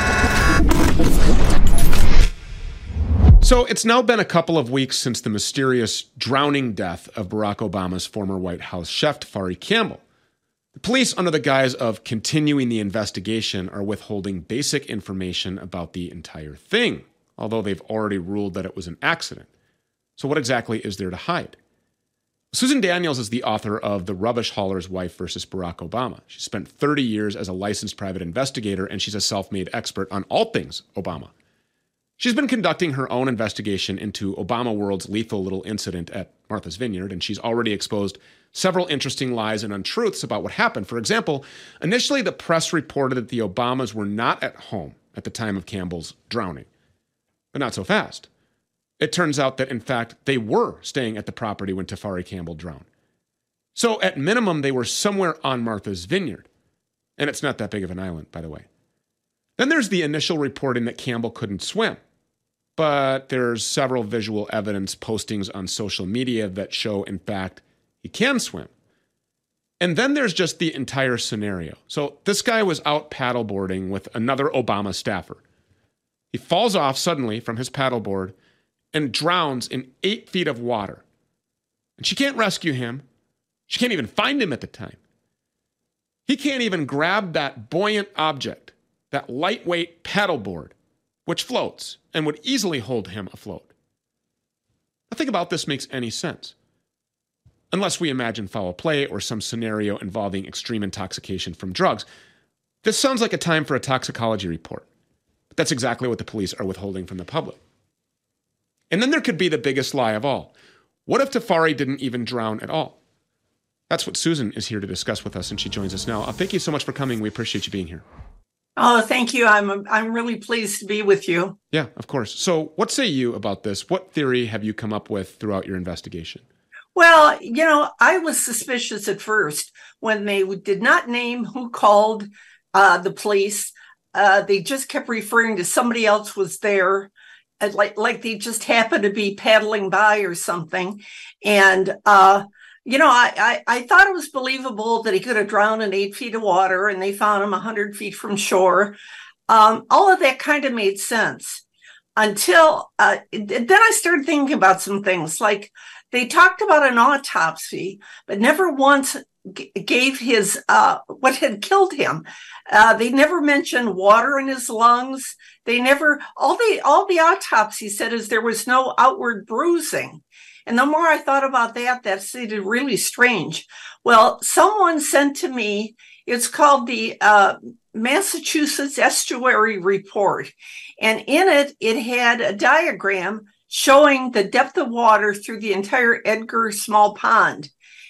So it's now been a couple of weeks since the mysterious drowning death of Barack Obama's former White House chef, Tafari Campbell. The police, under the guise of continuing the investigation, are withholding basic information about the entire thing, although they've already ruled that it was an accident. So what exactly is there to hide? Susan Daniels is the author of The Rubbish Hauler's Wife versus Barack Obama. She spent thirty years as a licensed private investigator, and she's a self-made expert on all things Obama. She's been conducting her own investigation into Obama World's lethal little incident at Martha's Vineyard, and she's already exposed several interesting lies and untruths about what happened. For example, initially the press reported that the Obamas were not at home at the time of Campbell's drowning. But not so fast. It turns out that, in fact, they were staying at the property when Tafari Campbell drowned. So, at minimum, they were somewhere on Martha's Vineyard. And it's not that big of an island, by the way. Then there's the initial reporting that Campbell couldn't swim. But there's several visual evidence postings on social media that show, in fact, he can swim. And then there's just the entire scenario. So this guy was out paddleboarding with another Obama staffer. He falls off suddenly from his paddleboard and drowns in eight feet of water. And she can't rescue him. She can't even find him at the time. He can't even grab that buoyant object, that lightweight paddleboard, which floats and would easily hold him afloat. Nothing about this makes any sense, unless we imagine foul play or some scenario involving extreme intoxication from drugs. This sounds like a time for a toxicology report, but that's exactly what the police are withholding from the public. And then there could be the biggest lie of all. What if Tafari didn't even drown at all? That's what Susan is here to discuss with us, and she joins us now. Uh, thank you so much for coming. We appreciate you being here. Oh, thank you. I'm I'm really pleased to be with you. Yeah, of course. So what say you about this? What theory have you come up with throughout your investigation? Well, you know, I was suspicious at first when they did not name who called uh, the police. Uh, they just kept referring to somebody else was there, and like like they just happened to be paddling by or something. And uh, you know, I, I I thought it was believable that he could have drowned in eight feet of water, and they found him a hundred feet from shore. Um, all of that kind of made sense until uh, then I started thinking about some things. Like they talked about an autopsy, but never once g- gave his uh, what had killed him. Uh, they never mentioned water in his lungs. They never all the all the autopsy said is there was no outward bruising. And the more I thought about that, that seemed really strange. Well, someone sent to me, it's called the uh, Massachusetts Estuary Report. And in it, it had a diagram showing the depth of water through the entire Edgar Small Pond.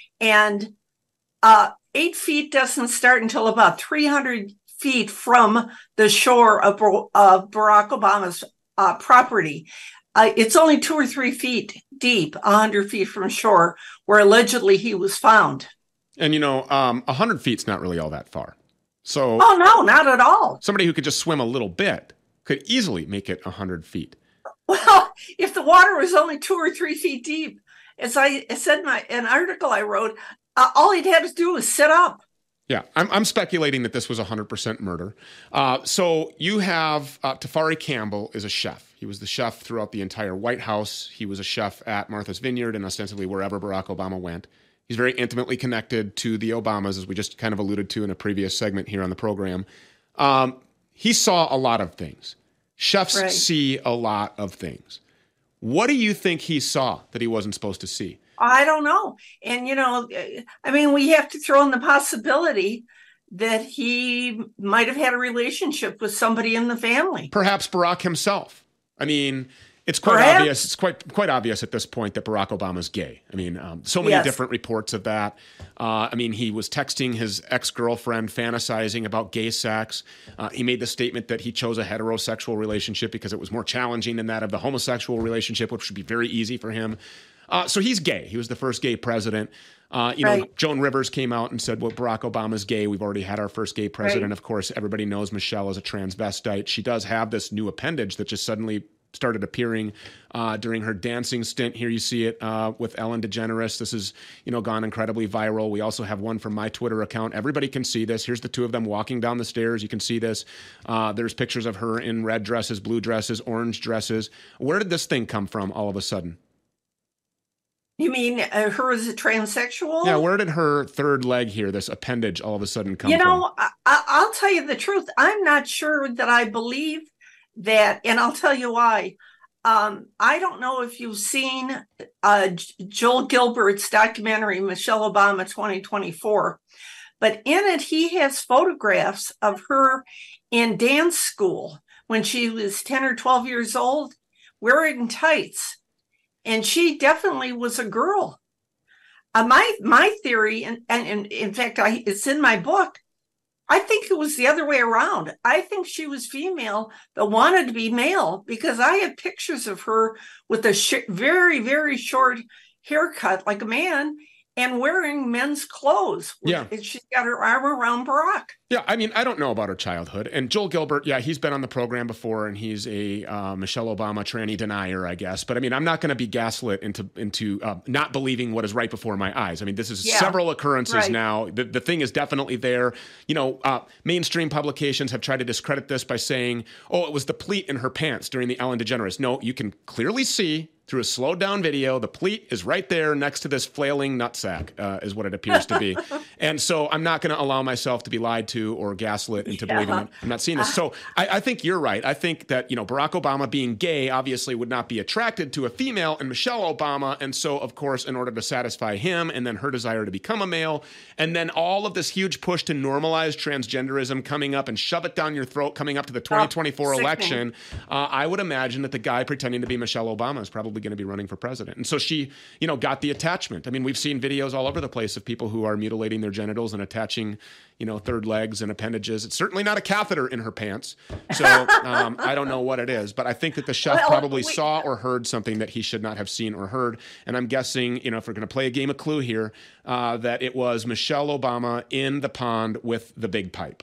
And uh, eight feet doesn't start until about three hundred feet from the shore of, of Barack Obama's uh, property. Uh, it's only two or three feet deep, one hundred feet from shore, where allegedly he was found. And, you know, um, one hundred feet's not really all that far. So, oh, no, not at all. Somebody who could just swim a little bit could easily make it one hundred feet. Well, if the water was only two or three feet deep, as I said in my, an article I wrote, uh, all he'd had to do was sit up. Yeah, I'm, I'm speculating that this was one hundred percent murder. Uh, so you have uh, Tafari Campbell is a chef. He was the chef throughout the entire White House. He was a chef at Martha's Vineyard and ostensibly wherever Barack Obama went. He's very intimately connected to the Obamas, as we just kind of alluded to in a previous segment here on the program. Um, he saw a lot of things. Chefs right. see a lot of things. What do you think he saw that he wasn't supposed to see? I don't know. And, you know, I mean, we have to throw in the possibility that he might have had a relationship with somebody in the family. Perhaps Barack himself. I mean, it's quite Perhaps. obvious. It's quite quite obvious at this point that Barack Obama's gay. I mean, um, so many Yes. different reports of that. Uh, I mean, he was texting his ex-girlfriend, fantasizing about gay sex. Uh, he made the statement that he chose a heterosexual relationship because it was more challenging than that of the homosexual relationship, which would be very easy for him. Uh, so he's gay. He was the first gay president. Uh, you know, Right. Joan Rivers came out and said, well, Barack Obama's gay. We've already had our first gay president. Right. Of course, everybody knows Michelle is a transvestite. She does have this new appendage that just suddenly started appearing uh, during her dancing stint. Here you see it uh, with Ellen DeGeneres. This has, you know, gone incredibly viral. We also have one from my Twitter account. Everybody can see this. Here's the two of them walking down the stairs. You can see this. Uh, there's pictures of her in red dresses, blue dresses, orange dresses. Where did this thing come from all of a sudden? You mean uh, her as a transsexual? Yeah, where did her third leg here, this appendage, all of a sudden come You from? know, I, I'll tell you the truth. I'm not sure that I believe that, and I'll tell you why. Um, I don't know if you've seen uh, Joel Gilbert's documentary, Michelle Obama twenty twenty-four, but in it, he has photographs of her in dance school when she was ten or twelve years old, wearing tights. And she definitely was a girl. Uh, my my theory, and, and, and in fact, I, it's in my book, I think it was the other way around. I think she was female but wanted to be male, because I have pictures of her with a sh- very, very short haircut like a man and wearing men's clothes. Yeah. She's got her arm around Barack. Yeah, I mean, I don't know about her childhood. And Joel Gilbert, yeah, he's been on the program before, and he's a uh, Michelle Obama tranny denier, I guess. But I mean, I'm not going to be gaslit into into uh, not believing what is right before my eyes. I mean, this is Yeah, several occurrences right. now. The, the thing is definitely there. You know, uh, mainstream publications have tried to discredit this by saying, oh, it was the pleat in her pants during the Ellen DeGeneres. No, you can clearly see through a slowed down video, the pleat is right there next to this flailing nutsack, uh, is what it appears to be. And so I'm not going to allow myself to be lied to or gaslit into Yeah. believing that I'm not seeing this. So I, I think you're right. I think that, you know, Barack Obama being gay obviously would not be attracted to a female and Michelle Obama. And so, of course, in order to satisfy him and then her desire to become a male, and then all of this huge push to normalize transgenderism coming up and shove it down your throat coming up to the twenty twenty-four sickening. election, uh, I would imagine that the guy pretending to be Michelle Obama is probably going to be running for president. And so she, you know, got the attachment. I mean, we've seen videos all over the place of people who are mutilating their genitals and attaching, you know, third legs and appendages. It's certainly not a catheter in her pants. So um, I don't know what it is, but I think that the chef Well, probably we- saw or heard something that he should not have seen or heard. And I'm guessing, you know, if we're going to play a game of Clue here, uh, that it was Michelle Obama in the pond with the big pipe.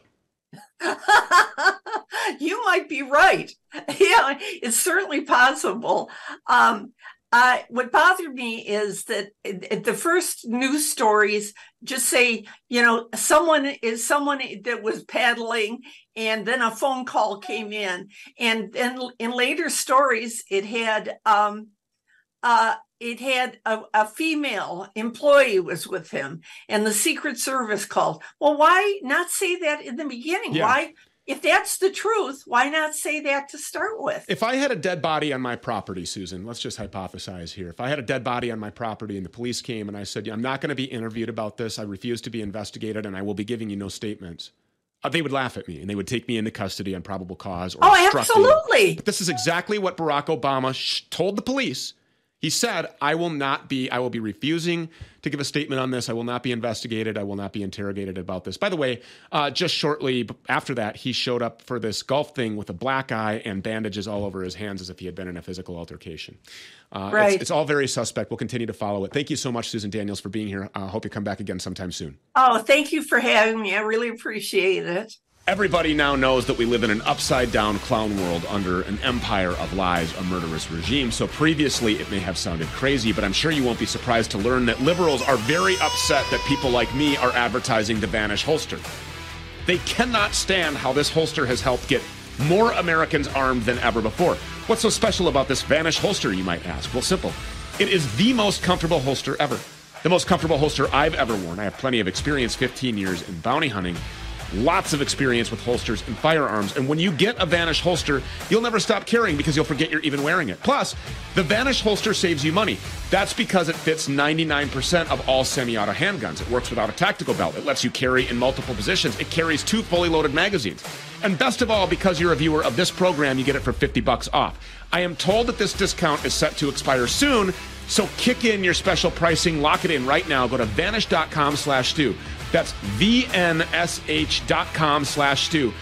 You might be right. Yeah, it's certainly possible. Um, uh, what bothered me is that it- it- the first news stories just say, you know, someone is someone that was paddling, and then a phone call came in, and then in later stories, it had um, uh, it had a, a female employee was with him, and the Secret Service called. Well, why not say that in the beginning? Yeah. Why? If that's the truth, why not say that to start with? If I had a dead body on my property, Susan, let's just hypothesize here. If I had a dead body on my property and the police came and I said, yeah, I'm not going to be interviewed about this, I refuse to be investigated, and I will be giving you no statements, uh, they would laugh at me and they would take me into custody on probable cause. Or Oh, obstructing. absolutely. But this is exactly what Barack Obama sh- told the police. He said, I will not be, I will be refusing to give a statement on this. I will not be investigated. I will not be interrogated about this. By the way, uh, just shortly after that, he showed up for this golf thing with a black eye and bandages all over his hands as if he had been in a physical altercation. Uh, Right. It's, it's all very suspect. We'll continue to follow it. Thank you so much, Susan Daniels, for being here. I uh, hope you come back again sometime soon. Oh, thank you for having me. I really appreciate it. Everybody now knows that we live in an upside-down clown world under an empire of lies, a murderous regime. So previously it may have sounded crazy, but I'm sure you won't be surprised to learn that liberals are very upset that people like me are advertising the Vanish holster. They cannot stand how this holster has helped get more Americans armed than ever before. What's so special about this Vanish holster, you might ask? Well, simple. It is the most comfortable holster ever. The most comfortable holster I've ever worn. I have plenty of experience, fifteen years in bounty hunting. lots of experience with holsters and firearms. And when you get a Vanish holster, you'll never stop carrying because you'll forget you're even wearing it. Plus, the Vanish holster saves you money. That's because it fits ninety-nine percent of all semi-auto handguns. It works without a tactical belt. It lets you carry in multiple positions. It carries two fully loaded magazines. And best of all, because you're a viewer of this program, you get it for fifty bucks off. I am told that this discount is set to expire soon, so kick in your special pricing, lock it in right now. Go to vanish.com slash Stu. That's vnsh.com slash Stu.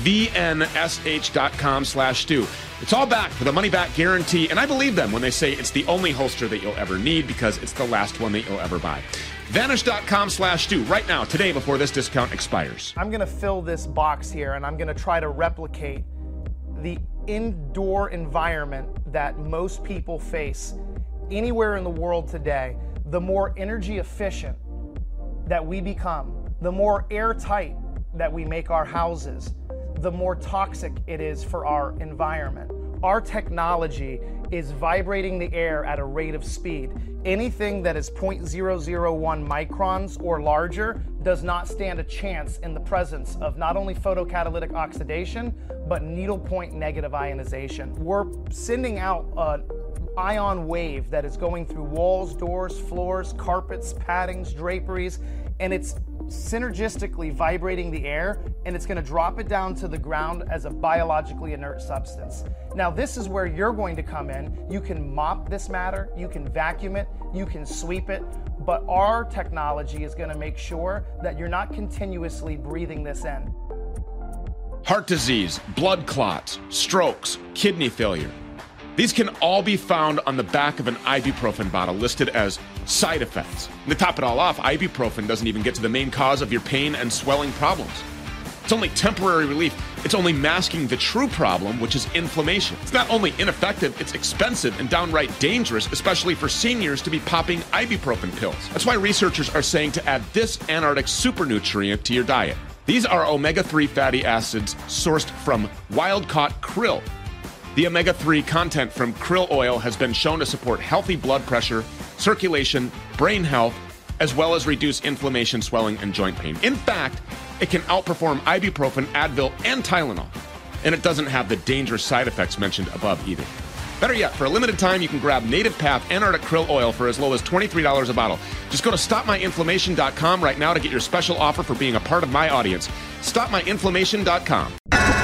vnsh.com slash Stu. It's all back for the money back guarantee, and I believe them when they say it's the only holster that you'll ever need because it's the last one that you'll ever buy. Vanish.com slash Stu right now, today, before this discount expires. I'm going to fill this box here, and I'm going to try to replicate the indoor environment that most people face anywhere in the world today. The more energy efficient that we become, the more airtight that we make our houses, the more toxic it is for our environment. Our technology is vibrating the air at a rate of speed. Anything that is zero point zero zero one microns or larger does not stand a chance in the presence of not only photocatalytic oxidation, but needlepoint negative ionization. We're sending out an ion wave that is going through walls, doors, floors, carpets, paddings, draperies, and it's synergistically vibrating the air, and it's going to drop it down to the ground as a biologically inert substance. Now, this is where you're going to come in. You can mop this matter, you can vacuum it, you can sweep it, but our technology is going to make sure that you're not continuously breathing this in. Heart disease, blood clots, strokes, kidney failure. These can all be found on the back of an ibuprofen bottle listed as side effects. And to top it all off, ibuprofen doesn't even get to the main cause of your pain and swelling problems. It's only temporary relief. It's only masking the true problem, which is inflammation. It's not only ineffective, it's expensive and downright dangerous, especially for seniors to be popping ibuprofen pills. That's why researchers are saying to add this Antarctic super nutrient to your diet. These are omega three fatty acids sourced from wild-caught krill. The omega three content from krill oil has been shown to support healthy blood pressure, circulation, brain health, as well as reduce inflammation, swelling, and joint pain. In fact, it can outperform ibuprofen, Advil, and Tylenol. And it doesn't have the dangerous side effects mentioned above either. Better yet, for a limited time, you can grab Native Path Antarctic Krill Oil for as low as twenty-three dollars a bottle. Just go to stop my inflammation dot com right now to get your special offer for being a part of my audience. stop my inflammation dot com.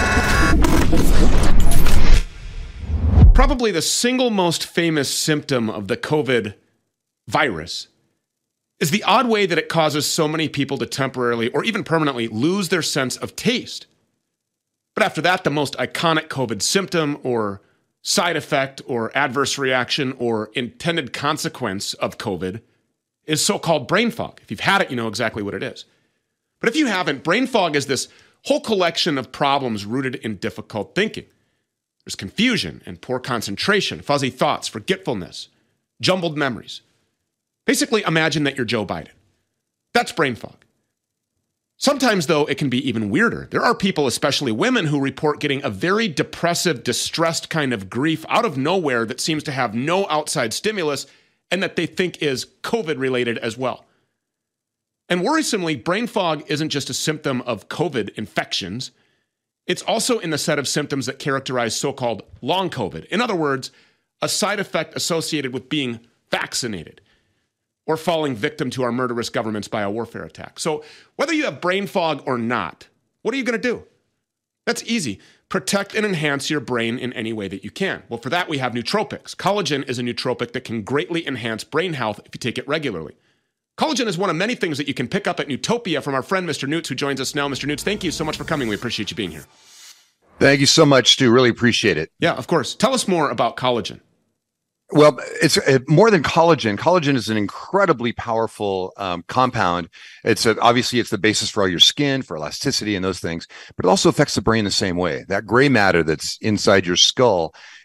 Probably the single most famous symptom of the COVID virus is the odd way that it causes so many people to temporarily or even permanently lose their sense of taste. But after that, the most iconic COVID symptom or side effect or adverse reaction or intended consequence of COVID is so-called brain fog. If you've had it, you know exactly what it is. But if you haven't, brain fog is this whole collection of problems rooted in difficult thinking. There's confusion and poor concentration, fuzzy thoughts, forgetfulness, jumbled memories. Basically, imagine that you're Joe Biden. That's brain fog. Sometimes, though, it can be even weirder. There are people, especially women, who report getting a very depressive, distressed kind of grief out of nowhere that seems to have no outside stimulus and that they think is COVID-related as well. And worrisomely, brain fog isn't just a symptom of COVID infections. It's also in the set of symptoms that characterize so-called long COVID. In other words, a side effect associated with being vaccinated or falling victim to our murderous government's biowarfare attack. So whether you have brain fog or not, what are you going to do? That's easy. Protect and enhance your brain in any way that you can. Well, for that, we have nootropics. Collagen is a nootropic that can greatly enhance brain health if you take it regularly. Collagen is one of many things that you can pick up at Nootopia from our friend, Mister Newts, who joins us now. Mister Newts, thank you so much for coming. We appreciate you being here. Thank you so much, Stu. Really appreciate it. Yeah, of course. Tell us more about collagen. Well, it's uh, more than collagen. Collagen is an incredibly powerful um, compound. It's a, obviously it's the basis for all your skin, for elasticity and those things, but it also affects the brain the same way. That gray matter that's inside your skull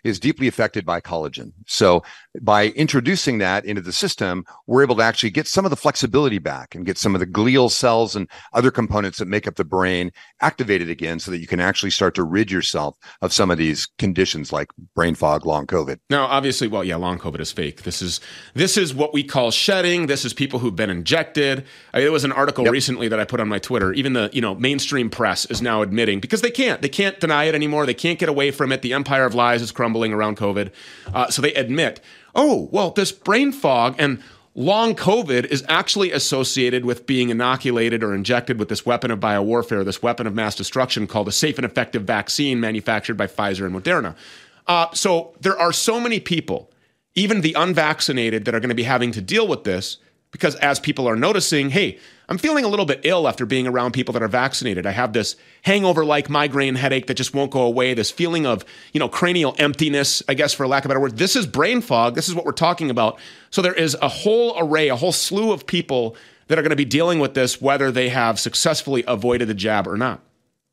is deeply affected by collagen. So by introducing that into the system, we're able to actually get some of the flexibility back and get some of the glial cells and other components that make up the brain activated again so that you can actually start to rid yourself of some of these conditions like brain fog, long COVID. Now, obviously, well, yeah, long COVID is fake. This is this is what we call shedding. This is people who've been injected. I, there was an article yep. recently that I put on my Twitter. Even the you know mainstream press is now admitting, because they can't. They can't deny it anymore. They can't get away from it. The empire of lies is crumbling around COVID. Uh, so they admit, oh, well, this brain fog and long COVID is actually associated with being inoculated or injected with this weapon of biowarfare, this weapon of mass destruction called a safe and effective vaccine manufactured by Pfizer and Moderna. Uh, so there are so many people, even the unvaccinated, that are going to be having to deal with this because as people are noticing, hey, I'm feeling a little bit ill after being around people that are vaccinated. I have this hangover-like migraine headache that just won't go away, this feeling of, you know, cranial emptiness, I guess, for lack of a better word. This is brain fog. This is what we're talking about. So there is a whole array, a whole slew of people that are going to be dealing with this, whether they have successfully avoided the jab or not.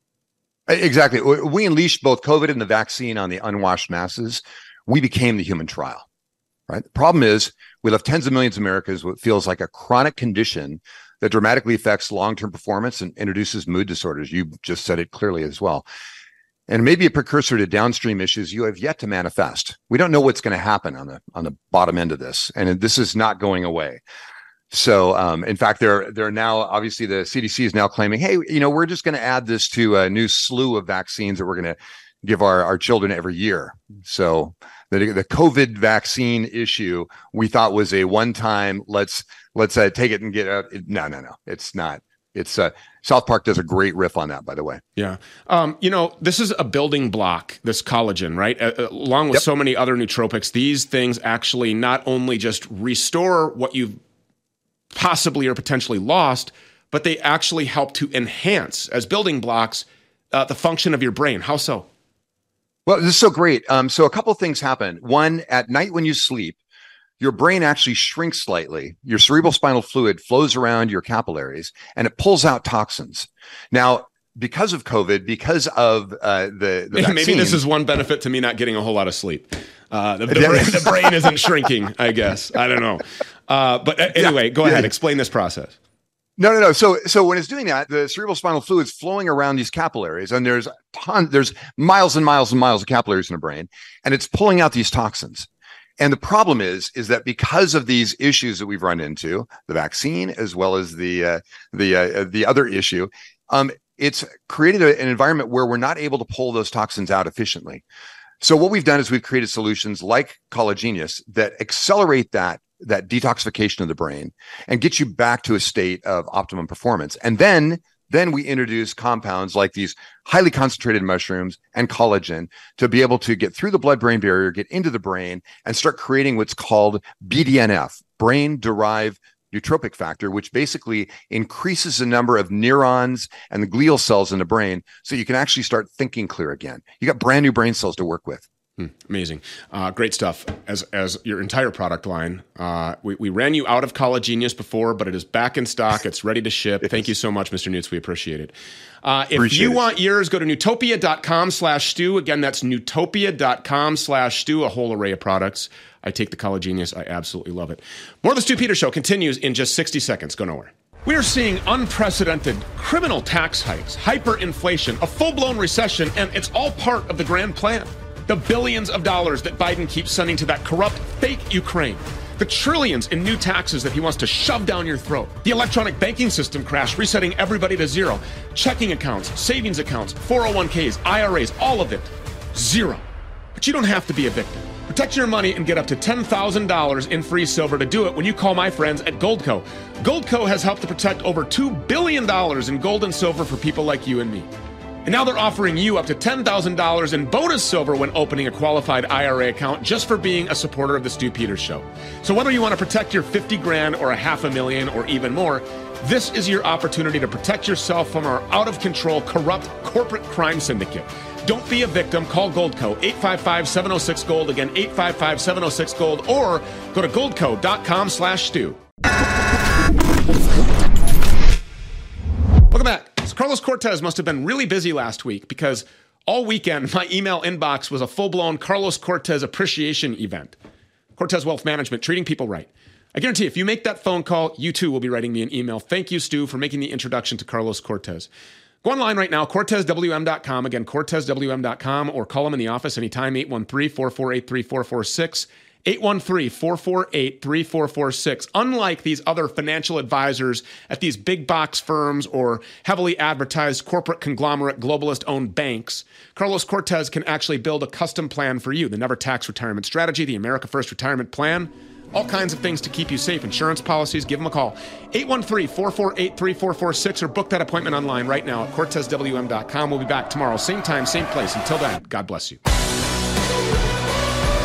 Exactly. We unleashed both COVID and the vaccine on the unwashed masses. We became the human trial, right? The problem is we left tens of millions of Americans what feels like a chronic condition that dramatically affects long-term performance and introduces mood disorders. You just said it clearly as well. And maybe a precursor to downstream issues you have yet to manifest. We don't know what's going to happen on the on the bottom end of this, and this is not going away. So, um, in fact, they're they're now obviously the C D C is now claiming, hey, you know, we're just going to add this to a new slew of vaccines that we're going to give our, our children every year. So the the COVID vaccine issue we thought was a one time. Let's let's uh, take it and get out. No, no, no, it's not. It's uh, South Park does a great riff on that, by the way. Yeah. Um, you know, this is a building block, this collagen, right? Uh, along with yep. so many other nootropics, these things actually not only just restore what you've possibly or potentially lost, but they actually help to enhance, as building blocks, uh, the function of your brain. How so? Well, this is so great. Um, so a couple of things happen. One, at night when you sleep, your brain actually shrinks slightly. Your cerebral spinal fluid flows around your capillaries and it pulls out toxins. Now, because of COVID, because of uh, the, the maybe vaccine, this is one benefit to me not getting a whole lot of sleep. Uh, the, the, brain, the brain isn't shrinking, I guess. I don't know. Uh, but anyway, go yeah. ahead. Explain this process. No, no, no. So, so when it's doing that, the cerebral spinal fluid is flowing around these capillaries, and there's ton, there's miles and miles and miles of capillaries in the brain, and it's pulling out these toxins. And the problem is, is that because of these issues that we've run into, the vaccine as well as the uh, the uh, the other issue, um, it's created a, an environment where we're not able to pull those toxins out efficiently. So what we've done is we've created solutions like Collagenius that accelerate that that detoxification of the brain and get you back to a state of optimum performance. And then Then we introduce compounds like these highly concentrated mushrooms and collagen to be able to get through the blood-brain barrier, get into the brain, and start creating what's called B D N F, brain-derived nootropic factor, which basically increases the number of neurons and the glial cells in the brain so you can actually start thinking clear again. You got brand new brain cells to work with. Hmm, amazing. Uh, great stuff. As as your entire product line. Uh, we, we ran you out of Collagenius before, but it is back in stock. It's ready to ship. Thank you so much, Mister Newts. We appreciate it. Uh, if appreciate you it. want yours, go to Newtopia.com slash stew. Again, that's Newtopia.com slash stew, a whole array of products. I take the Collagenius. I absolutely love it. More of the Stu Peters Show continues in just sixty seconds. Go nowhere. We are seeing unprecedented criminal tax hikes, hyperinflation, a full-blown recession, and it's all part of the grand plan. The billions of dollars that Biden keeps sending to that corrupt, fake Ukraine. The trillions in new taxes that he wants to shove down your throat. The electronic banking system crash, resetting everybody to zero. Checking accounts, savings accounts, four oh one k's, I R As, all of it, zero. But you don't have to be a victim. Protect your money and get up to ten thousand dollars in free silver to do it when you call my friends at Goldco. Goldco has helped to protect over two billion dollars in gold and silver for people like you and me. And now they're offering you up to ten thousand dollars in bonus silver when opening a qualified I R A account just for being a supporter of the Stu Peters Show. So whether you want to protect your fifty grand or a half a million or even more, this is your opportunity to protect yourself from our out-of-control, corrupt corporate crime syndicate. Don't be a victim. Call Goldco, eight five five, seven oh six, GOLD. Again, eight five five, seven oh six, GOLD. Or go to goldco.com slash stew. Welcome back. So Carlos Cortez must have been really busy last week because All weekend, my email inbox was a full-blown Carlos Cortez appreciation event. Cortez Wealth Management, treating people right. I guarantee if you make that phone call, you too will be writing me an email. Thank you, Stu, for making the introduction to Carlos Cortez. Go online right now, Cortez W M dot com. Again, Cortez W M dot com, or call him in the office anytime, eight one three, four four eight, three four four six. eight one three, four four eight, three four four six. Unlike these other financial advisors at these big box firms or heavily advertised corporate conglomerate globalist-owned banks, Carlos Cortez can actually build a custom plan for you. The Never Tax Retirement Strategy, the America First Retirement Plan, all kinds of things to keep you safe. Insurance policies, give them a call. eight one three, four four eight, three four four six or book that appointment online right now at Cortez W M dot com. We'll be back tomorrow, same time, same place. Until then, God bless you.